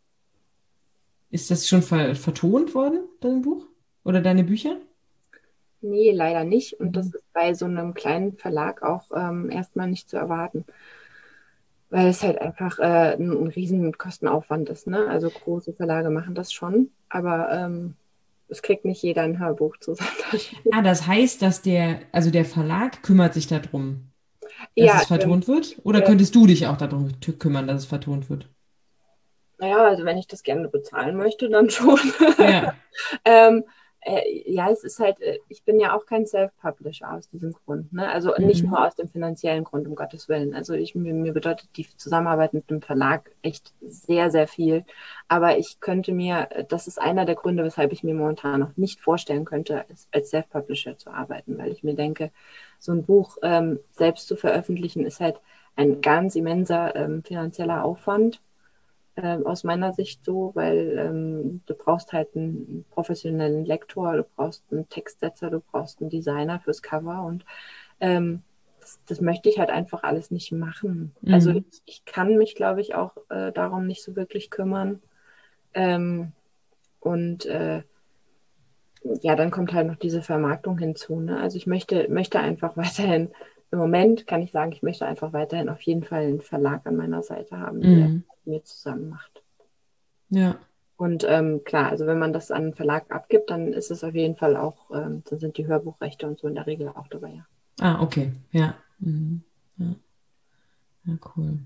Ist das schon ver vertont worden, dein Buch? Oder deine Bücher? Nee, leider nicht. Und Mhm. das ist bei so einem kleinen Verlag auch ähm, erstmal nicht zu erwarten. Weil es halt einfach äh, ein, ein riesen Kostenaufwand ist. Ne? Also große Verlage machen das schon, aber ähm, es kriegt nicht jeder ein Hörbuch zusammen. Ah, das heißt, dass der, also der Verlag kümmert sich darum, dass Ja, es vertont ähm, wird? Oder äh, könntest du dich auch darum tü- kümmern, dass es vertont wird? naja, also wenn ich das gerne bezahlen möchte, dann schon. Ja. ähm, äh, ja, es ist halt, äh, ich bin ja auch kein Self-Publisher aus diesem Grund. Ne? Also nicht Mhm. nur aus dem finanziellen Grund, um Gottes Willen. Also ich, mir, mir bedeutet die Zusammenarbeit mit dem Verlag echt sehr, sehr viel. Aber ich könnte mir, äh, das ist einer der Gründe, weshalb ich mir momentan noch nicht vorstellen könnte, als, als Self-Publisher zu arbeiten, weil ich mir denke, so ein Buch ähm, selbst zu veröffentlichen, ist halt ein ganz immenser ähm, finanzieller Aufwand. Ähm, aus meiner Sicht so, weil ähm, du brauchst halt einen professionellen Lektor, du brauchst einen Textsetzer, du brauchst einen Designer fürs Cover und ähm, das, das möchte ich halt einfach alles nicht machen. Mhm. Also ich, ich kann mich, glaube ich, auch äh, darum nicht so wirklich kümmern. Ähm, und äh, ja, dann kommt halt noch diese Vermarktung hinzu. Ne? Also ich möchte, möchte einfach weiterhin, im Moment kann ich sagen, ich möchte einfach weiterhin auf jeden Fall einen Verlag an meiner Seite haben, der Mhm. mit mir zusammen macht. Ja. Und ähm, klar, also wenn man das an einen Verlag abgibt, dann ist es auf jeden Fall auch, ähm, dann sind die Hörbuchrechte und so in der Regel auch dabei, ja. Ah, okay. Ja. Mhm. Ja. Ja, cool.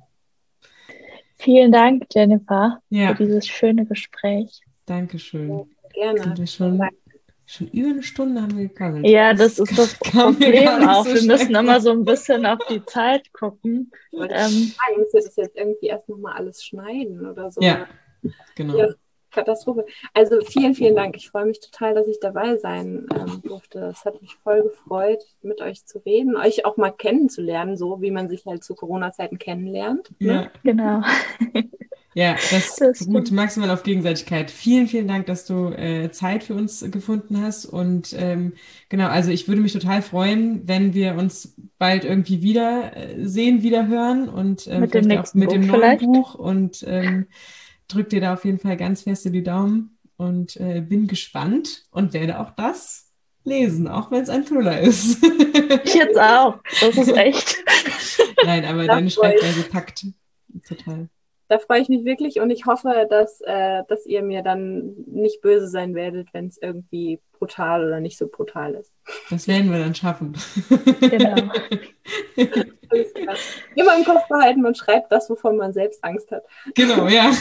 Vielen Dank, Jennifer, Ja. für dieses schöne Gespräch. Dankeschön. Gerne. Sind wir schon, schon über eine Stunde haben wir gequasselt. Ja, das ist das kam mir Problem gar nicht auch. so Wir schnell müssen vor. immer so ein bisschen auf die Zeit gucken. Wollte Ähm, ich sagen, müsst ihr das jetzt irgendwie erst nochmal alles schneiden oder so? Ja, genau. Ja, Katastrophe. Also vielen, vielen Dank. Ich freue mich total, dass ich dabei sein ähm, durfte. Es hat mich voll gefreut, mit euch zu reden, euch auch mal kennenzulernen, so wie man sich halt zu Corona-Zeiten kennenlernt. Ne? Ja, genau. ja, das Das beruht stimmt. maximal auf Gegenseitigkeit. Vielen, vielen Dank, dass du äh, Zeit für uns gefunden hast. Und ähm, genau, also ich würde mich total freuen, wenn wir uns bald irgendwie wieder äh, sehen, wieder hören und ähm, Mit dem vielleicht auch nächsten mit dem Buch neuen vielleicht. Buch. Und ähm, drück dir da auf jeden Fall ganz feste die Daumen und äh, bin gespannt und werde auch das lesen, auch wenn es ein Thriller ist. Ich jetzt auch. Das ist echt. Nein, aber Da deine freue ich- Schreibweise packt total. Da freue ich mich wirklich und ich hoffe, dass, äh, dass ihr mir dann nicht böse sein werdet, wenn es irgendwie brutal oder nicht so brutal ist. Das werden wir dann schaffen. Genau. Alles klar. Immer im Kopf behalten, man schreibt das, wovon man selbst Angst hat. Genau, ja.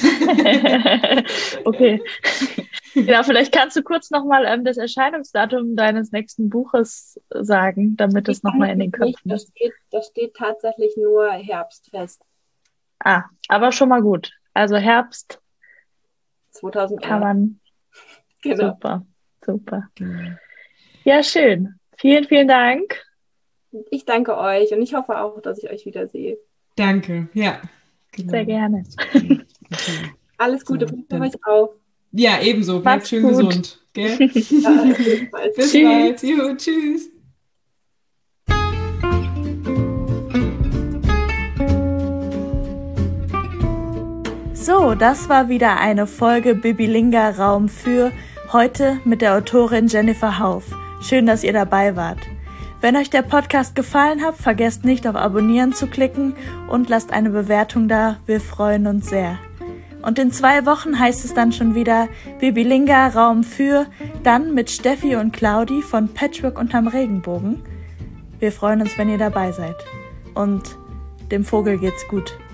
Okay. Genau, vielleicht kannst du kurz nochmal ähm, das Erscheinungsdatum deines nächsten Buches sagen, damit es nochmal in den Nicht, Köpfen da ist. steht, da steht tatsächlich nur Herbst fest. Ah, aber schon mal gut. Also Herbst kann zweitausendeins. man. Genau. Super, super. Genau. Ja, schön. Vielen, vielen Dank. Ich danke euch und ich hoffe auch, dass ich euch wiedersehe. Danke, ja. Genau. Sehr gerne. Okay. Alles Gute, So, passt auf dann- euch auf. Ja, ebenso. Bleibt Macht's schön gut. gesund. Gell? Ja, jedenfalls. Bis Tschüss. bald. Jo, tschüss. So, das war wieder eine Folge Bibilinga Raum für, heute mit der Autorin Jennifer Hauff. Schön, dass ihr dabei wart. Wenn euch der Podcast gefallen hat, vergesst nicht auf Abonnieren zu klicken und lasst eine Bewertung da, wir freuen uns sehr. Und in zwei Wochen heißt es dann schon wieder Bibilinga Raum für, dann mit Steffi und Claudi von Patchwork unterm Regenbogen. Wir freuen uns, wenn ihr dabei seid. Und dem Vogel geht's gut.